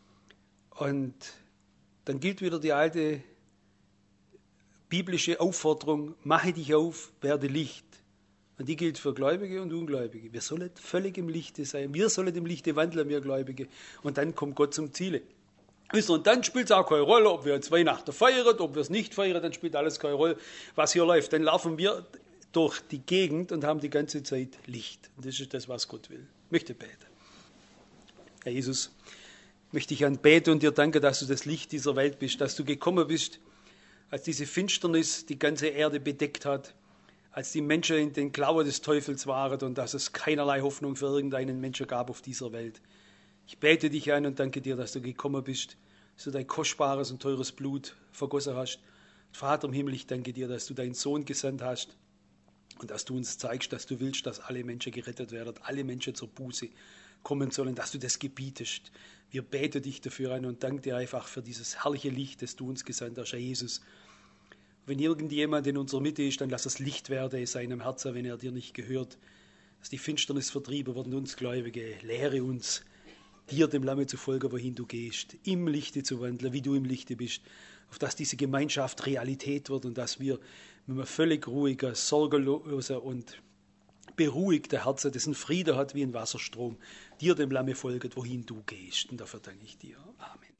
Und dann gilt wieder die alte biblische Aufforderung, mache dich auf, werde Licht. Und die gilt für Gläubige und Ungläubige. Wir sollen völlig im Lichte sein. Wir sollen im Lichte wandeln, wir Gläubige. Und dann kommt Gott zum Ziele. Und dann spielt es auch keine Rolle, ob wir jetzt Weihnachten feiern, ob wir es nicht feiern, dann spielt alles keine Rolle, was hier läuft. Dann laufen wir durch die Gegend und haben die ganze Zeit Licht. Und das ist das, was Gott will. Ich möchte beten. Herr Jesus, möchte ich anbeten und dir danken, dass du das Licht dieser Welt bist, dass du gekommen bist, als diese Finsternis die ganze Erde bedeckt hat, als die Menschen in den Klauen des Teufels waren und dass es keinerlei Hoffnung für irgendeinen Menschen gab auf dieser Welt. Ich bete dich an und danke dir, dass du gekommen bist, dass du dein kostbares und teures Blut vergossen hast. Vater im Himmel, ich danke dir, dass du deinen Sohn gesandt hast und dass du uns zeigst, dass du willst, dass alle Menschen gerettet werden, alle Menschen zur Buße kommen sollen, dass du das gebietest. Wir beten dich dafür an und danken dir einfach für dieses herrliche Licht, das du uns gesandt hast, Herr Jesus. Wenn irgendjemand in unserer Mitte ist, dann lass es Licht werden in seinem Herzen, wenn er dir nicht gehört. Dass die Finsternis vertrieben wird und uns Gläubige, lehre uns, dir, dem Lamme, zu folgen, wohin du gehst, im Lichte zu wandeln, wie du im Lichte bist, auf dass diese Gemeinschaft Realität wird und dass wir mit einem völlig ruhiger, sorgenloser und beruhigter Herzen, dessen Friede hat wie ein Wasserstrom, dir, dem Lamme, folgen, wohin du gehst. Und dafür danke ich dir. Amen.